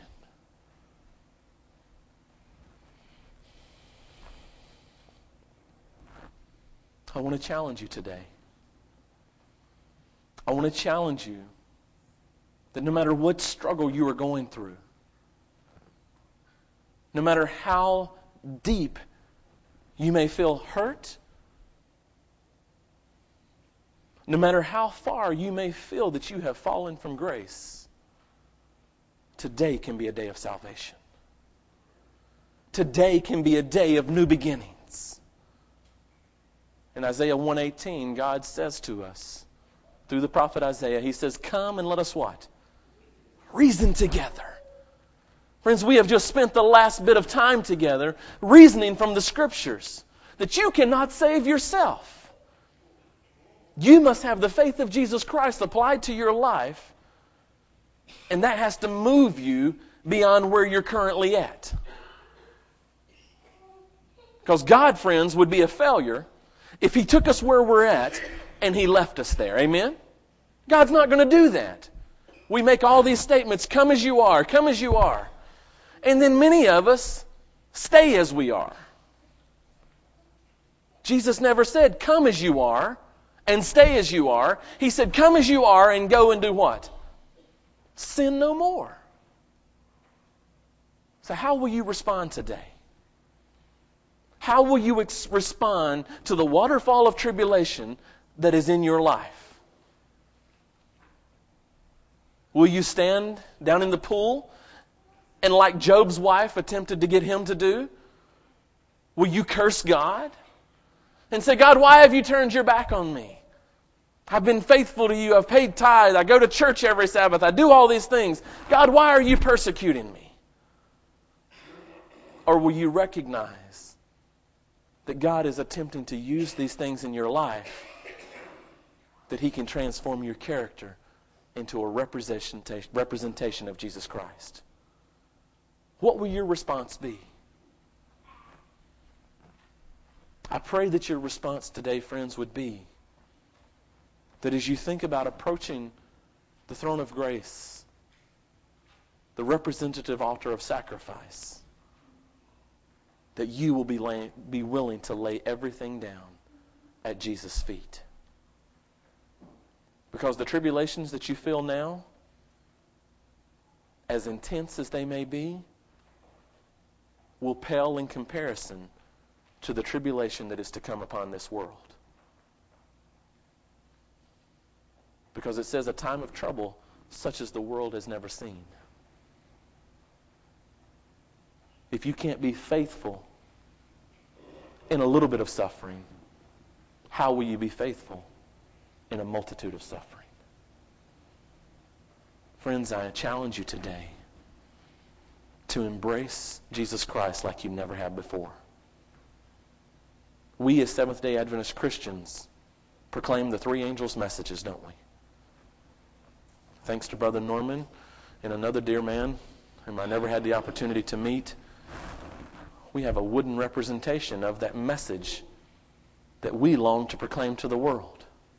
I want to challenge you today. I want to challenge you that no matter what struggle you are going through, no matter how deep you may feel hurt, no matter how far you may feel that you have fallen from grace, today can be a day of salvation. Today can be a day of new beginnings. In Isaiah one eighteen, God says to us, through the prophet Isaiah, He says, come and let us what? Reason together. Friends, we have just spent the last bit of time together reasoning from the Scriptures that you cannot save yourself. You must have the faith of Jesus Christ applied to your life, and that has to move you beyond where you're currently at. Because God, friends, would be a failure if He took us where we're at and He left us there. Amen? God's not going to do that. We make all these statements, come as you are, come as you are. And then many of us stay as we are. Jesus never said, come as you are and stay as you are. He said, come as you are and go and do what? Sin no more. So how will you respond today? How will you ex- respond to the waterfall of tribulation that is in your life? Will you stand down in the pool and, like Job's wife attempted to get him to do, will you curse God and say, God, why have you turned your back on me? I've been faithful to you. I've paid tithe. I go to church every Sabbath. I do all these things. God, why are you persecuting me? Or will you recognize that God is attempting to use these things in your life, that He can transform your character into a representation, representation of Jesus Christ? What will your response be? I pray that your response today, friends, would be that as you think about approaching the throne of grace, the representative altar of sacrifice, that you will be, lay, be willing to lay everything down at Jesus' feet. Because the tribulations that you feel now, as intense as they may be, will pale in comparison to the tribulation that is to come upon this world. Because it says a time of trouble such as the world has never seen. If you can't be faithful in a little bit of suffering, how will you be faithful in a multitude of suffering? Friends, I challenge you today to embrace Jesus Christ like you never have before. We as Seventh-day Adventist Christians proclaim the three angels' messages, don't we? Thanks to Brother Norman and another dear man whom I never had the opportunity to meet, we have a wooden representation of that message that we long to proclaim to the world.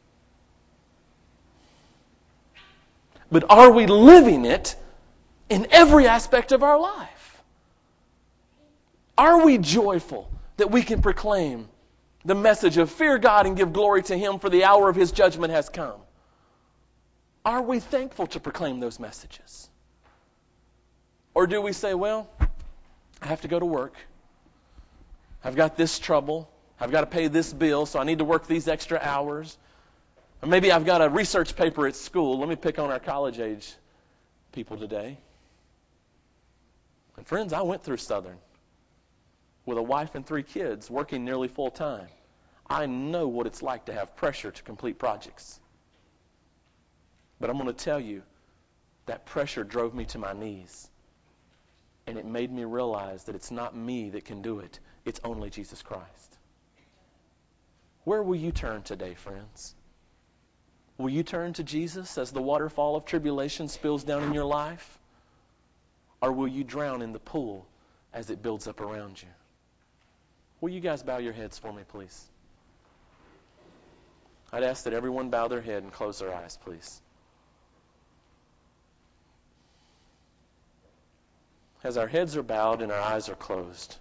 But are we living it in every aspect of our life? Are we joyful that we can proclaim the message of fear God and give glory to Him, for the hour of His judgment has come? Are we thankful to proclaim those messages? Or do we say, well, I have to go to work. I've got this trouble. I've got to pay this bill, so I need to work these extra hours. Or maybe I've got a research paper at school. Let me pick on our college-age people today. And friends, I went through Southern with a wife and three kids working nearly full time. I know what it's like to have pressure to complete projects. But I'm going to tell you, that pressure drove me to my knees. And it made me realize that it's not me that can do it. It's only Jesus Christ. Where will you turn today, friends? Will you turn to Jesus as the waterfall of tribulation spills down in your life? Or will you drown in the pool as it builds up around you? Will you guys bow your heads for me, please? I'd ask that everyone bow their head and close their eyes, please. As our heads are bowed and our eyes are closed,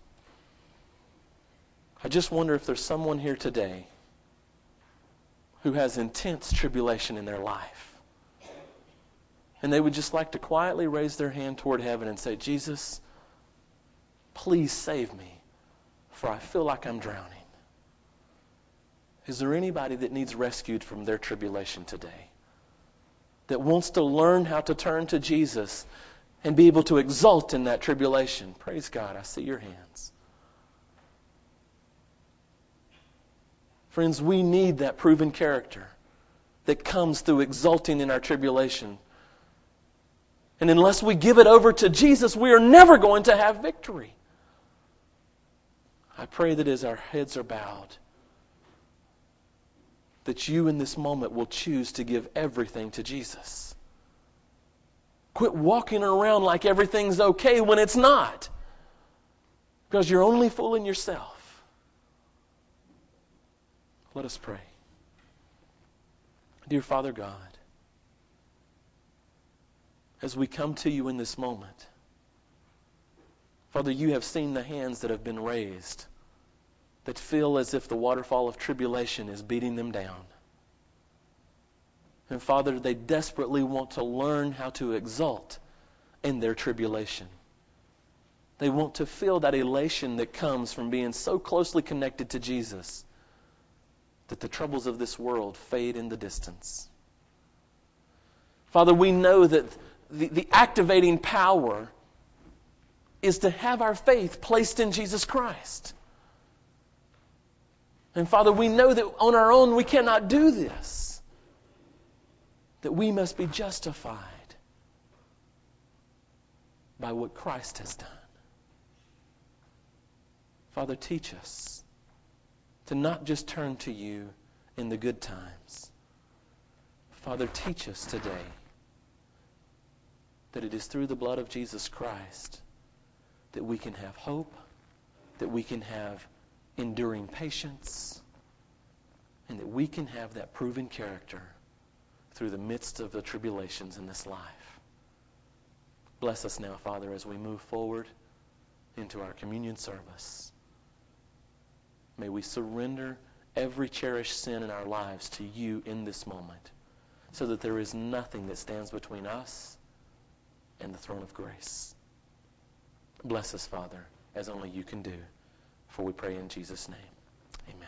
I just wonder if there's someone here today who has intense tribulation in their life. and they would just like to quietly raise their hand toward heaven and say, Jesus, please save me, for I feel like I'm drowning. Is there anybody that needs rescued from their tribulation today? That wants to learn how to turn to Jesus and be able to exult in that tribulation? Praise God, I see your hands. Friends, we need that proven character that comes through exulting in our tribulation. And unless we give it over to Jesus, we are never going to have victory. I pray that as our heads are bowed, that you in this moment will choose to give everything to Jesus. Quit walking around like everything's okay when it's not, because you're only fooling yourself. Let us pray. Dear Father God, as we come to you in this moment, Father, you have seen the hands that have been raised that feel as if the waterfall of tribulation is beating them down. And Father, they desperately want to learn how to exult in their tribulation. They want to feel that elation that comes from being so closely connected to Jesus that the troubles of this world fade in the distance. Father, we know that the, the activating power is to have our faith placed in Jesus Christ. And Father, we know that on our own we cannot do this. That we must be justified by what Christ has done. Father, teach us to not just turn to you in the good times. Father, teach us today that it is through the blood of Jesus Christ that we can have hope, that we can have enduring patience, and that we can have that proven character through the midst of the tribulations in this life. Bless us now, Father, as we move forward into our communion service. May we surrender every cherished sin in our lives to you in this moment, so that there is nothing that stands between us and the throne of grace. Bless us, Father, as only you can do. For we pray in Jesus' name. Amen.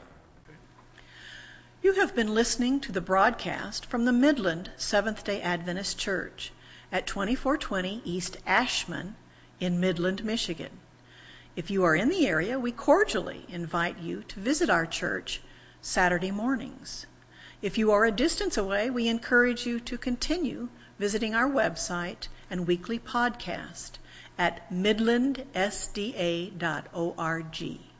You have been listening to the broadcast from the Midland Seventh-day Adventist Church at twenty-four twenty East Ashman in Midland, Michigan. If you are in the area, we cordially invite you to visit our church Saturday mornings. If you are a distance away, we encourage you to continue visiting our website and weekly podcast at midland s d a dot org.